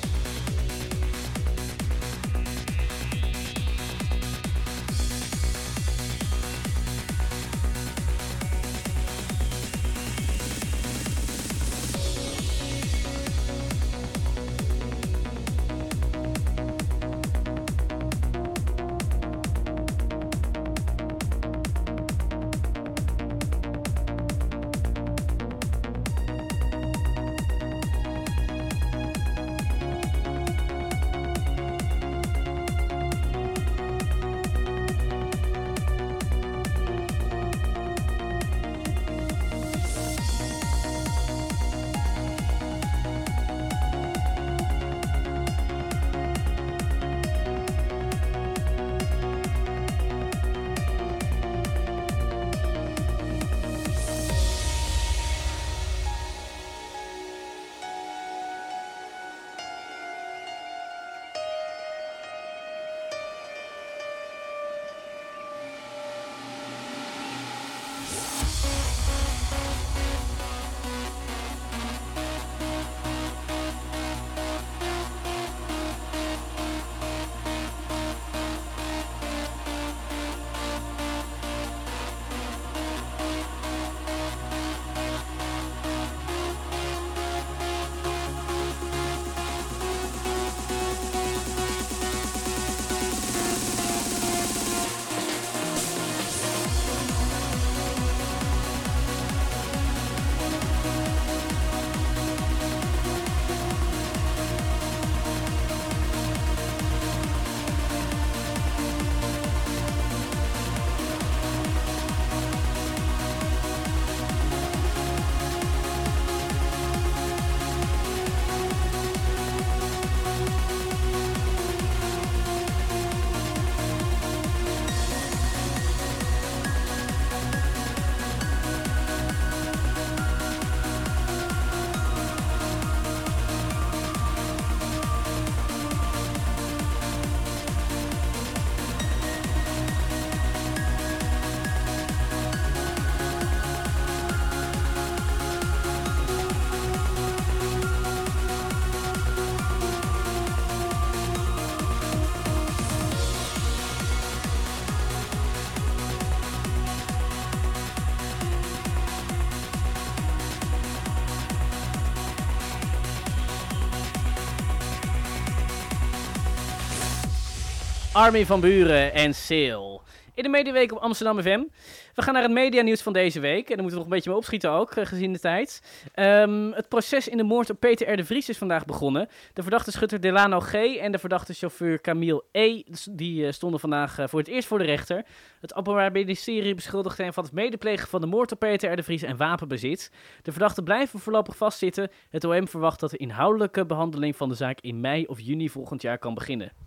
Armin van Buuren en Sale. In de Mediaweek op Amsterdam FM. We gaan naar het medianieuws van deze week. En daar moeten we nog een beetje mee opschieten ook, gezien de tijd. Het proces in de moord op Peter R. de Vries is vandaag begonnen. De verdachte schutter Delano G. en de verdachte chauffeur Camille E. die stonden vandaag voor het eerst voor de rechter. Het Openbaar Ministerie beschuldigt hen van het medeplegen van de moord op Peter R. de Vries en wapenbezit. De verdachten blijven voorlopig vastzitten. Het OM verwacht dat de inhoudelijke behandeling van de zaak in mei of juni volgend jaar kan beginnen.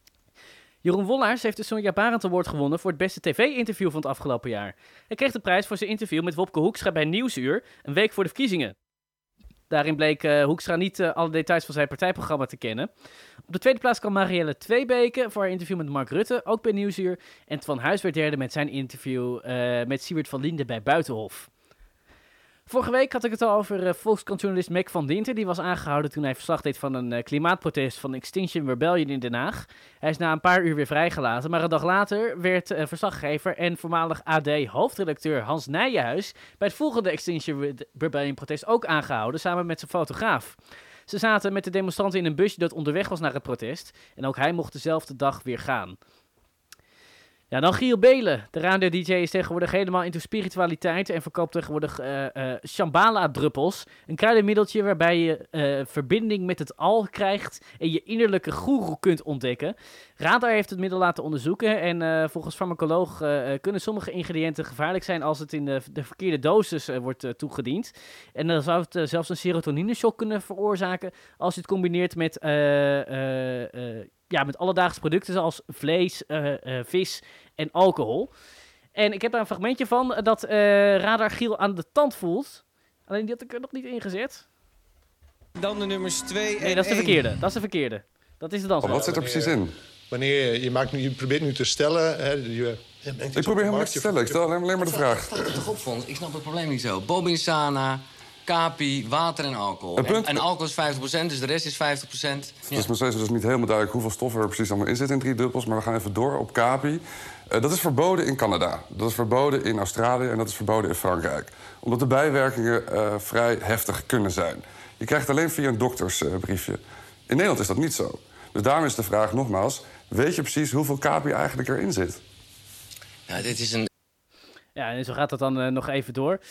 Jeroen Wollaars heeft de Sonja Barend Award gewonnen voor het beste tv-interview van het afgelopen jaar. Hij kreeg de prijs voor zijn interview met Wopke Hoekstra bij Nieuwsuur, een week voor de verkiezingen. Daarin bleek Hoekstra niet alle details van zijn partijprogramma te kennen. Op de tweede plaats kwam Marielle Tweebeke voor haar interview met Mark Rutte, ook bij Nieuwsuur. En Twan Huis werd derde met zijn interview met Siewert van Linden bij Buitenhof. Vorige week had ik het al over Volkskrant-journalist Mac van Dinter. Die was aangehouden toen hij verslag deed van een klimaatprotest van Extinction Rebellion in Den Haag. Hij is na een paar uur weer vrijgelaten, maar een dag later werd verslaggever en voormalig AD-hoofdredacteur Hans Nijenhuis bij het volgende Extinction Rebellion-protest ook aangehouden, samen met zijn fotograaf. Ze zaten met de demonstranten in een busje dat onderweg was naar het protest en ook hij mocht dezelfde dag weer gaan. Ja, dan Giel Belen. De radio-dj is tegenwoordig helemaal into spiritualiteit en verkoopt tegenwoordig Shambhala-druppels. Een kruidenmiddeltje waarbij je verbinding met het al krijgt en je innerlijke goeroe kunt ontdekken. Radar heeft het middel laten onderzoeken en volgens farmacoloog kunnen sommige ingrediënten gevaarlijk zijn als het in de verkeerde dosis wordt toegediend. En dan zou het zelfs een serotonineshock kunnen veroorzaken als je het combineert met met alledaagse producten zoals vlees, vis en alcohol. En ik heb daar een fragmentje van dat Radar Giel aan de tand voelt. Alleen die had ik er nog niet ingezet. Dan de nummers 2 en Nee, dat is de 1. verkeerde. Dat is de verkeerde. Dat is de dansbal. Wat zit er precies in? Wanneer je probeert nu te stellen... Hè, Ik probeer helemaal niks te stellen. Ik stel alleen maar de vraag. Staat er toch op, Fons? Ik snap het probleem niet zo. Bobinsana, Capi, water en alcohol. Het punt- En alcohol is 50%, dus de rest is 50%. Het is nog steeds dus niet helemaal duidelijk hoeveel stoffen er precies allemaal in zitten in 3 druppels. Maar we gaan even door op Capi. Dat is verboden in Canada. Dat is verboden in Australië en dat is verboden in Frankrijk. Omdat de bijwerkingen vrij heftig kunnen zijn. Je krijgt alleen via een doktersbriefje. In Nederland is dat niet zo. Dus daarom is de vraag nogmaals... weet je precies hoeveel Capi eigenlijk erin zit? Ja, dit is een... Ja, en zo gaat dat dan nog even door.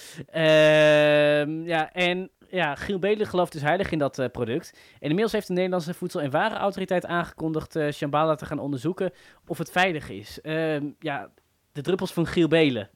Giel Belen gelooft dus heilig in dat product. En inmiddels heeft de Nederlandse Voedsel- en Warenautoriteit aangekondigd Shambhala te gaan onderzoeken of het veilig is. De druppels van Giel Belen.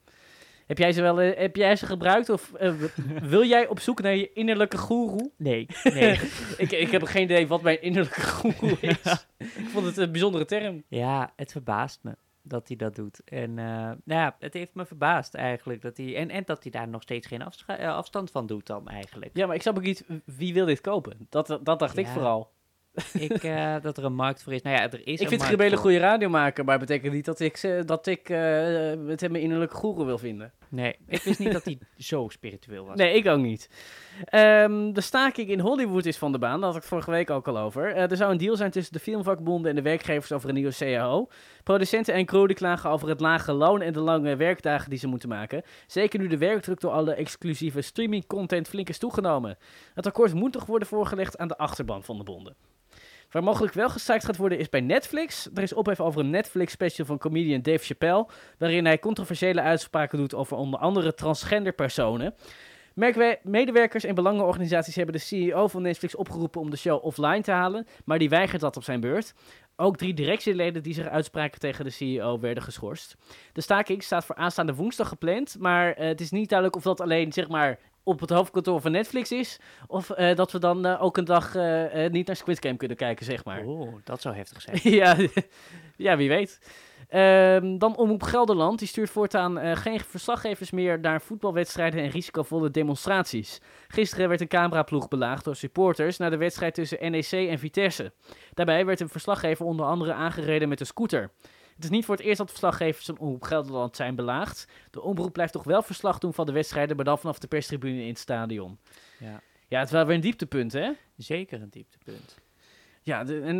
Heb jij ze gebruikt of wil jij op zoek naar je innerlijke goeroe? Nee. ik heb geen idee wat mijn innerlijke goeroe is. Ik vond het een bijzondere term. Ja, het verbaast me dat hij dat doet. En het heeft me verbaasd eigenlijk. Dat hij, en dat hij daar nog steeds geen afstand van doet dan eigenlijk. Ja, maar ik snap ook niet, wie wil dit kopen? Dat dacht ik vooral. Dat er een markt voor is. Nou ja, er is ik vind Giel Belen een goede radiomaker, maar het betekent niet dat ik met hem mijn innerlijke goeroe wil vinden. Nee, ik wist niet dat hij zo spiritueel was. Nee, ik ook niet. De staking in Hollywood is van de baan, daar had ik vorige week ook al over. Er zou een deal zijn tussen de filmvakbonden en de werkgevers over een nieuwe CAO. Producenten en crew die klagen over het lage loon en de lange werkdagen die ze moeten maken. Zeker nu de werkdruk door alle exclusieve streaming-content flink is toegenomen. Het akkoord moet toch worden voorgelegd aan de achterban van de bonden. Waar mogelijk wel gestaakt gaat worden is bij Netflix. Er is ophef over een Netflix-special van comedian Dave Chappelle, waarin hij controversiële uitspraken doet over onder andere transgender personen. Medewerkers en belangenorganisaties hebben de CEO van Netflix opgeroepen om de show offline te halen, maar die weigert dat op zijn beurt. Ook 3 directieleden die zich uitspraken tegen de CEO werden geschorst. De staking staat voor aanstaande woensdag gepland, maar het is niet duidelijk of dat alleen, zeg maar, op het hoofdkantoor van Netflix is, of dat we dan ook een dag niet naar Squid Game kunnen kijken, zeg maar. Oh, dat zou heftig zijn. ja, wie weet. Dan Omroep Gelderland, die stuurt voortaan geen verslaggevers meer naar voetbalwedstrijden en risicovolle demonstraties. Gisteren werd een cameraploeg belaagd door supporters na de wedstrijd tussen NEC en Vitesse. Daarbij werd een verslaggever onder andere aangereden met een scooter. Het is niet voor het eerst dat verslaggevers van Omroep Gelderland zijn belaagd. De omroep blijft toch wel verslag doen van de wedstrijden, maar dan vanaf de perstribune in het stadion. Ja, het is wel weer een dieptepunt, hè? Zeker een dieptepunt. Ja,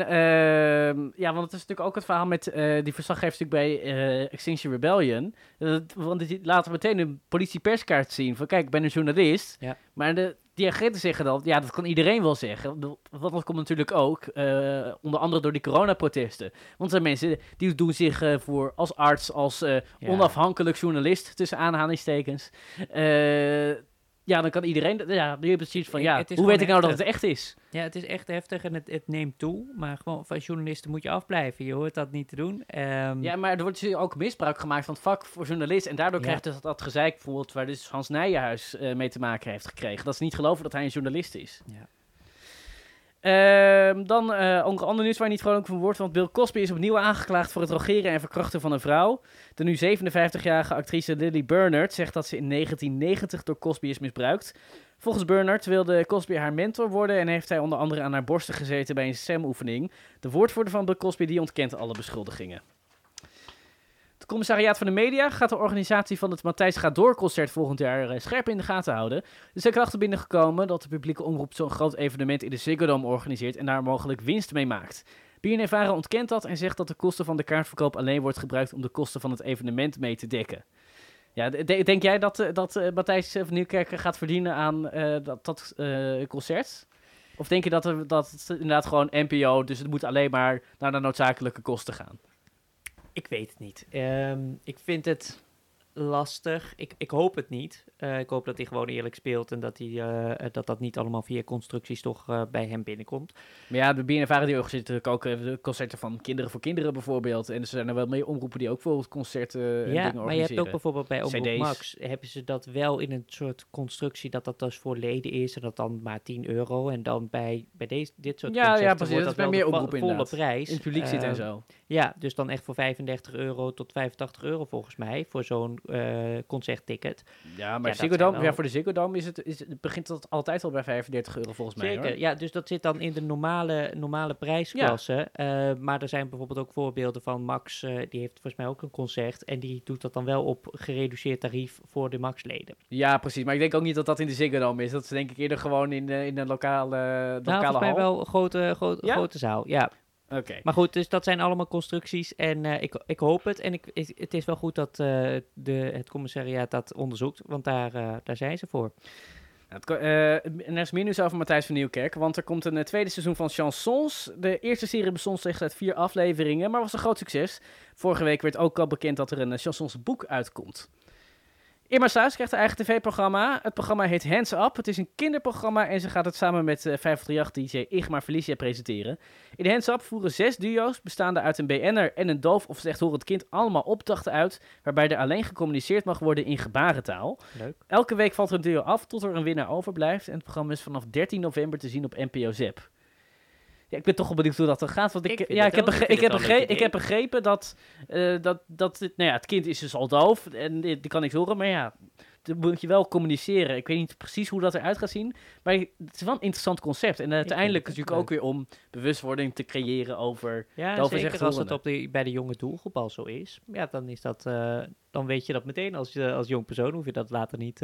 want het is natuurlijk ook het verhaal met die verslaggevers natuurlijk bij Extinction Rebellion. Want die laten meteen een politieperskaart zien van kijk, ik ben een journalist. Ja. Maar die agenten zeggen dan, ja, dat kan iedereen wel zeggen. Want dat komt natuurlijk ook, onder andere door die coronaprotesten. Want er zijn mensen die doen zich voor als arts, als onafhankelijk journalist, tussen aanhalingstekens. Dan kan iedereen... Ja, nu heb je precies van, hoe weet ik nou dat het echt is? Ja, het is echt heftig en het neemt toe. Maar gewoon van journalisten moet je afblijven. Je hoort dat niet te doen. Ja, maar er wordt dus ook misbruik gemaakt van het vak voor journalisten. En daardoor krijgt het dat gezeik bijvoorbeeld waar dus Hans Nijenhuis mee te maken heeft gekregen. Dat ze niet geloven dat hij een journalist is. Ja. Dan onder andere nieuws waar je niet vrolijk van wordt, want Bill Cosby is opnieuw aangeklaagd voor het rogeren en verkrachten van een vrouw. De nu 57-jarige actrice Lily Bernard zegt dat ze in 1990 door Cosby is misbruikt. Volgens Bernard wilde Cosby haar mentor worden en heeft hij onder andere aan haar borsten gezeten bij een STEM-oefening. De woordvoerder van Bill Cosby die ontkent alle beschuldigingen. Het commissariaat van de media gaat de organisatie van het Matthijs Gaat Door-concert volgend jaar scherp in de gaten houden. Er zijn krachten binnengekomen dat de publieke omroep zo'n groot evenement in de Ziggo Dome organiseert en daar mogelijk winst mee maakt. BNNVARA ontkent dat en zegt dat de kosten van de kaartverkoop alleen wordt gebruikt om de kosten van het evenement mee te dekken. Ja, denk jij dat Matthijs van Nieuwkerk gaat verdienen aan dat concert? Of denk je dat het inderdaad gewoon NPO, dus het moet alleen maar naar de noodzakelijke kosten gaan? Ik weet het niet. Ik vind het lastig. Ik hoop het niet. Ik hoop dat hij gewoon eerlijk speelt en dat dat niet allemaal via constructies toch bij hem binnenkomt. Maar ja, de BNNVARA die organiseert natuurlijk ook de concerten van Kinderen voor Kinderen bijvoorbeeld. En er zijn er wel meer omroepen die ook bijvoorbeeld concerten en dingen organiseren. Maar je hebt ook bijvoorbeeld bij Omroep CD's. Max, hebben ze dat wel in een soort constructie dat dus voor leden is en dat dan maar €10. En dan bij dit soort concerten ja, precies. wordt Dat is bij wel meer de omroepen volle inderdaad. prijs. In het publiek zit en zo. Ja, dus dan echt voor €35 tot €85 volgens mij voor zo'n concertticket. Ja, maar Ziggo Dome, voor de Ziggo Dome begint dat altijd al bij €35 volgens mij. Zeker, hoor. ja, dus dat zit dan in de normale prijsklasse. Maar er zijn bijvoorbeeld ook voorbeelden van Max, die heeft volgens mij ook een concert. En die doet dat dan wel op gereduceerd tarief voor de Max-leden. Ja, precies. Maar ik denk ook niet dat dat in de Ziggo Dome is. Dat is denk ik eerder gewoon in een lokale Volgens mij hal. wel een grote zaal, ja. Oké. Maar goed, dus dat zijn allemaal constructies en ik hoop het. En het is wel goed dat het commissariaat dat onderzoekt, want daar zijn ze voor. En er is meer nieuws over Matthijs van Nieuwkerk, want er komt een tweede seizoen van Chansons. De eerste serie bestond slechts uit 4 afleveringen, maar was een groot succes. Vorige week werd ook al bekend dat er een Chansons boek uitkomt. Irma Sluis krijgt een eigen tv-programma. Het programma heet Hands Up. Het is een kinderprogramma en ze gaat het samen met 538-dj Igmar Felicia presenteren. In Hands Up voeren 6 duo's, bestaande uit een BN'er en een doof of slechthorend kind, allemaal opdrachten uit, waarbij er alleen gecommuniceerd mag worden in gebarentaal. Leuk. Elke week valt er een duo af tot er een winnaar overblijft. En het programma is vanaf 13 november te zien op NPO ZEP. Ja, ik ben toch wel benieuwd hoe dat dan gaat. Want ik heb begrepen dat het kind is dus al doof en die kan niks horen. Maar ja, dan moet je wel communiceren. Ik weet niet precies hoe dat eruit gaat zien. Maar het is wel een interessant concept. En uiteindelijk natuurlijk ook weer om bewustwording te creëren over... Ja, zeker als het bij de jonge doelgroep al zo is. Ja, dan is dat... dan weet je dat meteen als jong persoon. Hoef je dat later niet...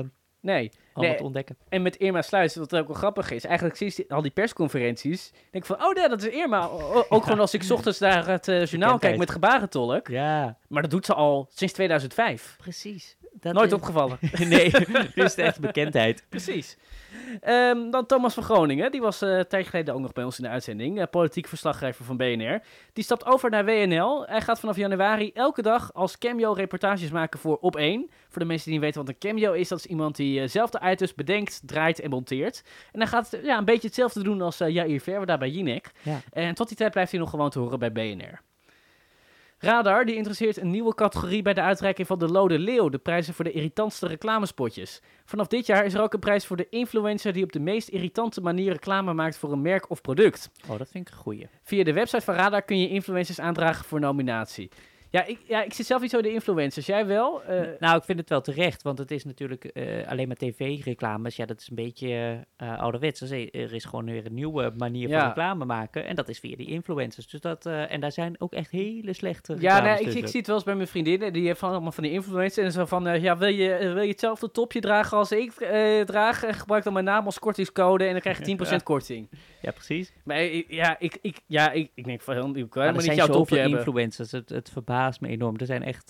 te ontdekken. En met Irma Sluis, wat ook wel grappig is, eigenlijk zie je al die persconferenties, denk ik van, oh nee, dat is Irma. Ook gewoon als ik 's ochtends naar het journaal kijk met gebarentolk. Ja. Maar dat doet ze al sinds 2005. Precies. Nooit opgevallen. Nee, dit is de echte bekendheid. Precies. Dan Thomas van Groningen, die was een tijdje geleden ook nog bij ons in de uitzending, politiek verslaggever van BNR. Die stapt over naar WNL. Hij gaat vanaf januari elke dag als cameo reportages maken voor Op1. Voor de mensen die niet weten wat een cameo is, dat is iemand die zelf de items bedenkt, draait en monteert. En hij gaat een beetje hetzelfde doen als Jair Verwer daar bij Jinek. Ja. En tot die tijd blijft hij nog gewoon te horen bij BNR. Radar die interesseert een nieuwe categorie bij de uitreiking van de Lode Leeuw, de prijzen voor de irritantste reclamespotjes. Vanaf dit jaar is er ook een prijs voor de influencer die op de meest irritante manier reclame maakt voor een merk of product. Oh, dat vind ik een goeie. Via de website van Radar kun je influencers aandragen voor nominatie. Ik zit zelf niet zo in de influencers. Jij wel? Nou, ik vind het wel terecht, want het is natuurlijk alleen maar tv-reclames. Ja, dat is een beetje ouderwets. Dus er is gewoon weer een nieuwe manier van reclame maken. En dat is via die influencers. Dus en daar zijn ook echt hele slechte reclames ik zie het wel eens bij mijn vriendinnen. Die hebben allemaal van die influencers. En zo van, wil je hetzelfde topje dragen als ik draag? Gebruik dan mijn naam als kortingscode en dan krijg je 10% korting. Ja, precies. Maar ik denk van, ik kan maar niet jouw topje hebben. Influencers. Het verbaast me enorm. Er zijn echt...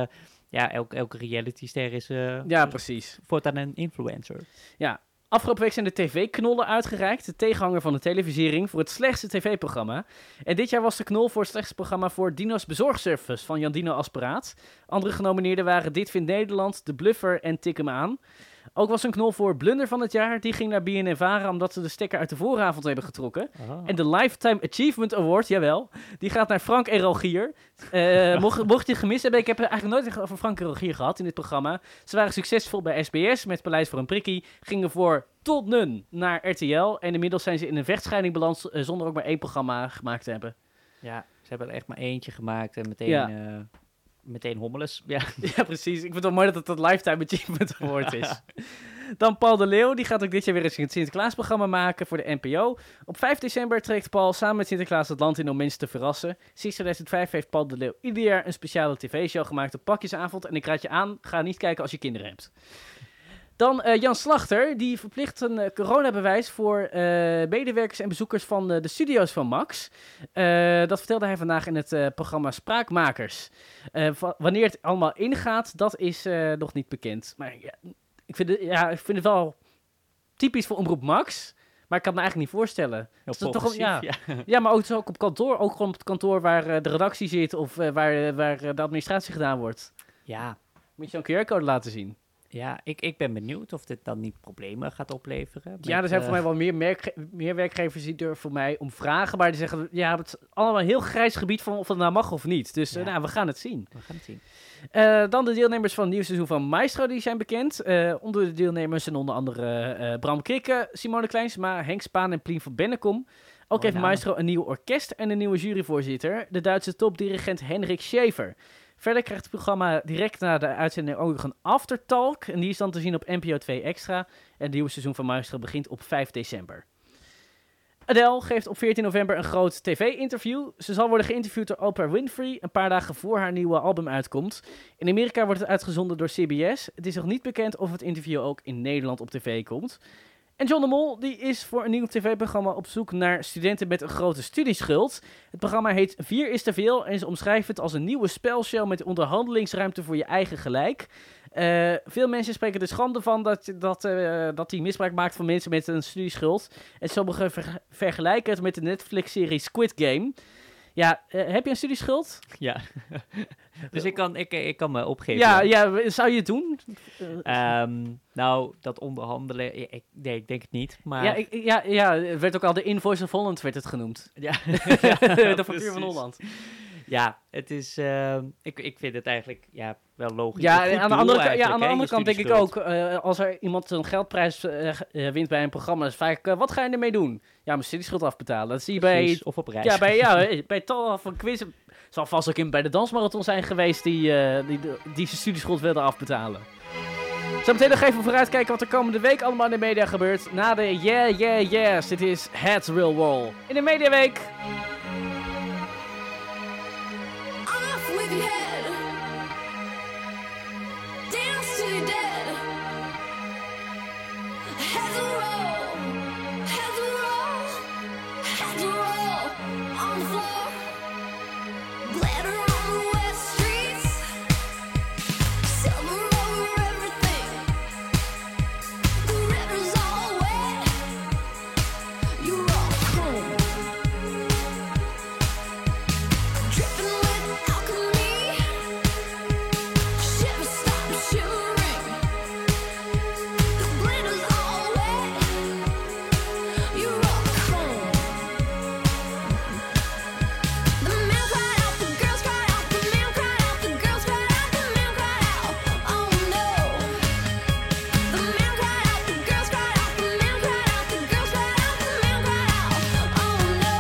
elke reality-ster is... precies. Voortaan een influencer. Ja. Afgelopen week zijn de tv-knollen uitgereikt. De tegenhanger van de televisiering voor het slechtste tv-programma. En dit jaar was de knol voor het slechtste programma voor Dino's Bezorgservice van Jan Dino Asperaat. Andere genomineerden waren Dit Vindt Nederland, De Bluffer en Tik hem aan. Ook was een knol voor Blunder van het jaar. Die ging naar BNNVARA omdat ze de stekker uit de vooravond hebben getrokken. Oh. En de Lifetime Achievement Award, jawel, die gaat naar Frank en Rogier. Mocht je het gemist hebben, ik heb eigenlijk nooit over Frank en Rogier gehad in dit programma. Ze waren succesvol bij SBS met Paleis voor een Prikkie. Gingen voor tot nun naar RTL. En inmiddels zijn ze in een vechtscheiding beland zonder ook maar 1 programma gemaakt te hebben. Ja, ze hebben er echt maar eentje gemaakt en meteen... Ja. Meteen hommeles. Ja. Ja, precies. Ik vind het wel mooi dat het Lifetime Achievement Award is. Dan Paul de Leeuw. Die gaat ook dit jaar weer een Sinterklaasprogramma maken voor de NPO. Op 5 december trekt Paul samen met Sinterklaas het land in om mensen te verrassen. Sinds 2005 heeft Paul de Leeuw ieder jaar een speciale tv-show gemaakt op Pakjesavond. En ik raad je aan, ga niet kijken als je kinderen hebt. Dan Jan Slachter, die verplicht een coronabewijs voor medewerkers en bezoekers van de studio's van Max. Dat vertelde hij vandaag in het programma Spraakmakers. Wanneer het allemaal ingaat, dat is nog niet bekend. Maar ik vind het wel typisch voor Omroep Max. Maar ik kan me eigenlijk niet voorstellen. Ja, maar ook op kantoor. Ook gewoon op het kantoor waar de redactie zit of waar de administratie gedaan wordt. Ja. Moet je zo'n QR-code laten zien. Ja, ik ben benieuwd of dit dan niet problemen gaat opleveren. Er zijn voor mij wel meer werkgevers die durven voor mij om vragen. Maar die zeggen, het is allemaal een heel grijs gebied van of dat nou mag of niet. Dus we gaan het zien. Dan de deelnemers van het nieuwe seizoen van Maestro, die zijn bekend. Onder de deelnemers zijn onder andere Bram Krikke, Simone Kleinsma, Henk Spaan en Plien van Bennekom. Ook heeft Maestro een nieuw orkest en een nieuwe juryvoorzitter, de Duitse topdirigent Henrik Schäfer. Verder krijgt het programma direct na de uitzending ook nog een aftertalk. En die is dan te zien op NPO 2 Extra. En het nieuwe seizoen van Muistra begint op 5 december. Adele geeft op 14 november een groot tv-interview. Ze zal worden geïnterviewd door Oprah Winfrey een paar dagen voor haar nieuwe album uitkomt. In Amerika wordt het uitgezonden door CBS. Het is nog niet bekend of het interview ook in Nederland op tv komt. En John de Mol die is voor een nieuw tv-programma op zoek naar studenten met een grote studieschuld. Het programma heet 4 is te veel en ze omschrijven het als een nieuwe spelshow met onderhandelingsruimte voor je eigen gelijk. Veel mensen spreken er schande van dat hij misbruik maakt van mensen met een studieschuld. En sommigen vergelijken het met de Netflix-serie Squid Game. Ja, heb je een studieschuld? Ja. Dus ik kan me opgeven. Ja, zou je het doen? Nou, dat onderhandelen, ik denk het niet. Maar... het werd ook al de Invoice of Holland werd het genoemd. Ja, de factuur van Holland. Ja, het is... ik vind het eigenlijk wel logisch. Ja, aan de andere kant denk ik ook... als er iemand een geldprijs wint bij een programma... is vaak, wat ga je ermee doen? Ja, mijn studieschuld afbetalen. Dat zie je bij... Of op reis. Ja, bij tal van quizzen... zal vast ook bij de dansmarathon zijn geweest... die zijn studieschuld wilde afbetalen. Zometeen nog even vooruitkijken wat er komende week allemaal in de media gebeurt. Na de Yes. Dit is Heads Will Roll. In de Mediaweek... With your head, dance till you're dead. Heads will roll, heads will roll, heads will roll on the floor. Glitter on the west streets, silver over everything. The river's all wet, you're all chrome. Dripping with alchemy, shiver stop shivering. The glitter's all wet, you're all chrome. The man cried out, the girls cried out, the man cried out, the girls cried out, the man cried out. Oh no. The man cried out, the girls cried out, the man cried out, the girls cried out, the man cried out. Oh no.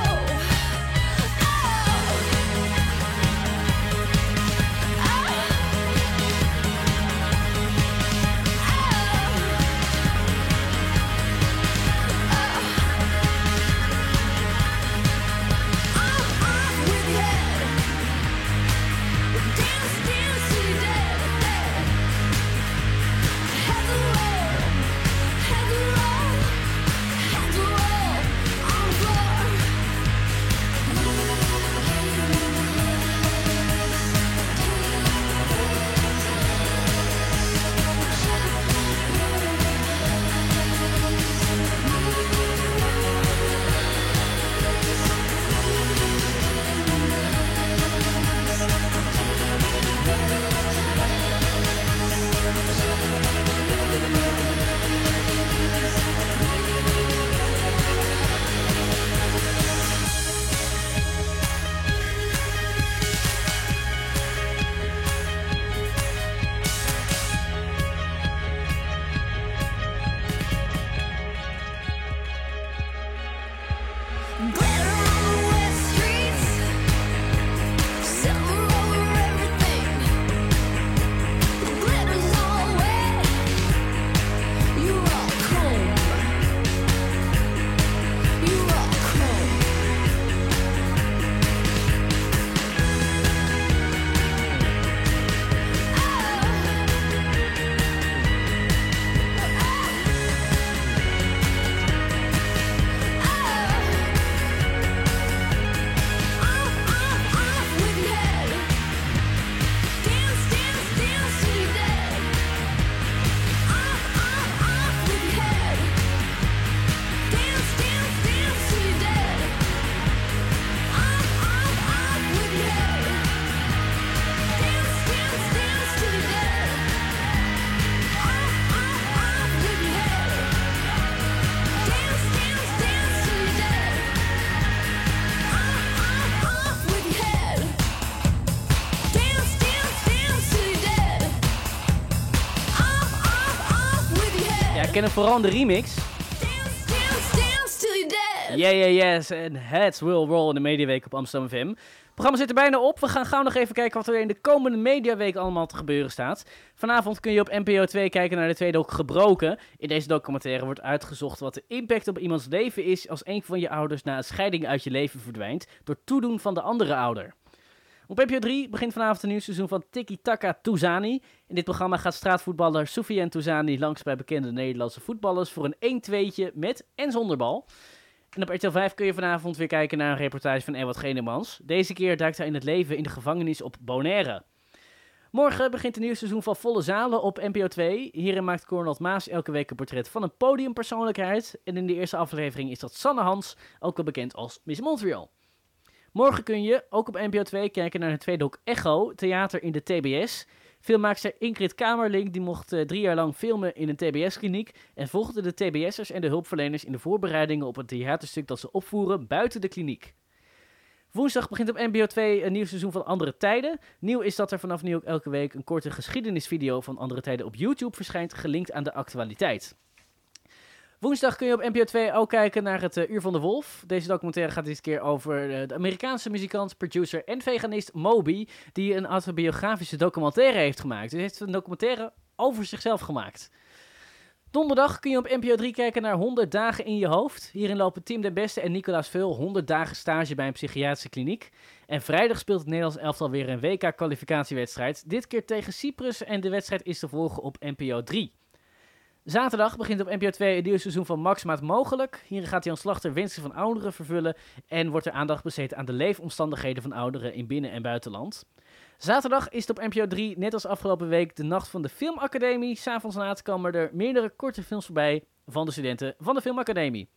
ken hem vooral in de remix. Yeah, yes. En Heads Will Roll in de Mediaweek op Amsterdam FM. Het programma zit er bijna op. We gaan gauw nog even kijken wat er in de komende mediaweek allemaal te gebeuren staat. Vanavond kun je op NPO 2 kijken naar de tweede doc Gebroken. In deze documentaire wordt uitgezocht wat de impact op iemands leven is als een van je ouders na een scheiding uit je leven verdwijnt door toedoen van de andere ouder. Op NPO 3 begint vanavond een nieuw seizoen van Tiki Taka Touzani. In dit programma gaat straatvoetballer Soufiane Touzani langs bij bekende Nederlandse voetballers voor een 1-2'tje met en zonder bal. En op RTL 5 kun je vanavond weer kijken naar een reportage van Ewald Genemans. Deze keer duikt hij in het leven in de gevangenis op Bonaire. Morgen begint een nieuw seizoen van Volle Zalen op NPO 2. Hierin maakt Cornald Maas elke week een portret van een podiumpersoonlijkheid. En in de eerste aflevering is dat Sanne Hans, ook wel bekend als Miss Montreal. Morgen kun je, ook op NPO 2, kijken naar het tweede doc Echo, theater in de TBS. Filmmaakster Ingrid Kamerling die mocht 3 jaar lang filmen in een TBS-kliniek en volgde de TBS'ers en de hulpverleners in de voorbereidingen op het theaterstuk dat ze opvoeren buiten de kliniek. Woensdag begint op NPO 2 een nieuw seizoen van Andere Tijden. Nieuw is dat er vanaf nu ook elke week een korte geschiedenisvideo van Andere Tijden op YouTube verschijnt, gelinkt aan de actualiteit. Woensdag kun je op NPO 2 ook kijken naar het Uur van de Wolf. Deze documentaire gaat dit keer over de Amerikaanse muzikant, producer en veganist Moby, die een autobiografische documentaire heeft gemaakt. Hij heeft een documentaire over zichzelf gemaakt. Donderdag kun je op NPO 3 kijken naar 100 dagen in je hoofd. Hierin lopen Tim den Beste en Nicolaas Veul 100 dagen stage bij een psychiatrische kliniek. En vrijdag speelt het Nederlands elftal weer een WK-kwalificatiewedstrijd. Dit keer tegen Cyprus en de wedstrijd is te volgen op NPO 3. Zaterdag begint op NPO 2 een nieuw seizoen van Max Maat Mogelijk. Hierin gaat Jan Slachter wensen van ouderen vervullen en wordt er aandacht besteed aan de leefomstandigheden van ouderen in binnen- en buitenland. Zaterdag is het op NPO 3, net als afgelopen week, de Nacht van de Filmacademie. 's Avonds laat komen er meerdere korte films voorbij van de studenten van de Filmacademie.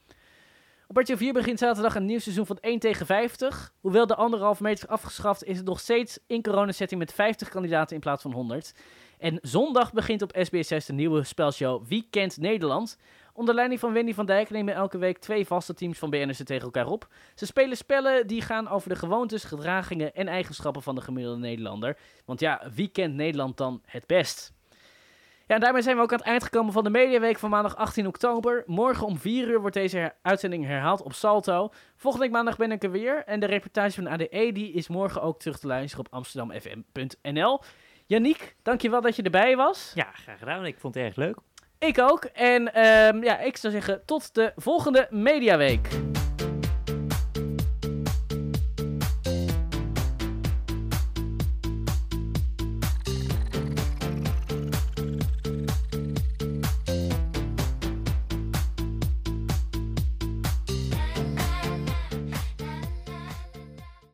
Op RTL 4 begint zaterdag een nieuw seizoen van 1 tegen 50. Hoewel de 1,5 meter is afgeschaft, is het nog steeds in coronasetting met 50 kandidaten in plaats van 100. En zondag begint op SBS6 de nieuwe spelshow Wie kent Nederland? Onder leiding van Wendy van Dijk nemen elke week 2 vaste teams van BN'ers tegen elkaar op. Ze spelen spellen die gaan over de gewoontes, gedragingen en eigenschappen van de gemiddelde Nederlander. Want ja, wie kent Nederland dan het best? Ja, en daarmee zijn we ook aan het eind gekomen van de Mediaweek van maandag 18 oktober. Morgen om 4 uur wordt deze uitzending herhaald op Salto. Volgende week maandag ben ik er weer. En de reportage van ADE die is morgen ook terug te luisteren op amsterdamfm.nl. Yannick, dankjewel dat je erbij was. Ja, graag gedaan. Ik vond het erg leuk. Ik ook. En ik zou zeggen tot de volgende Mediaweek.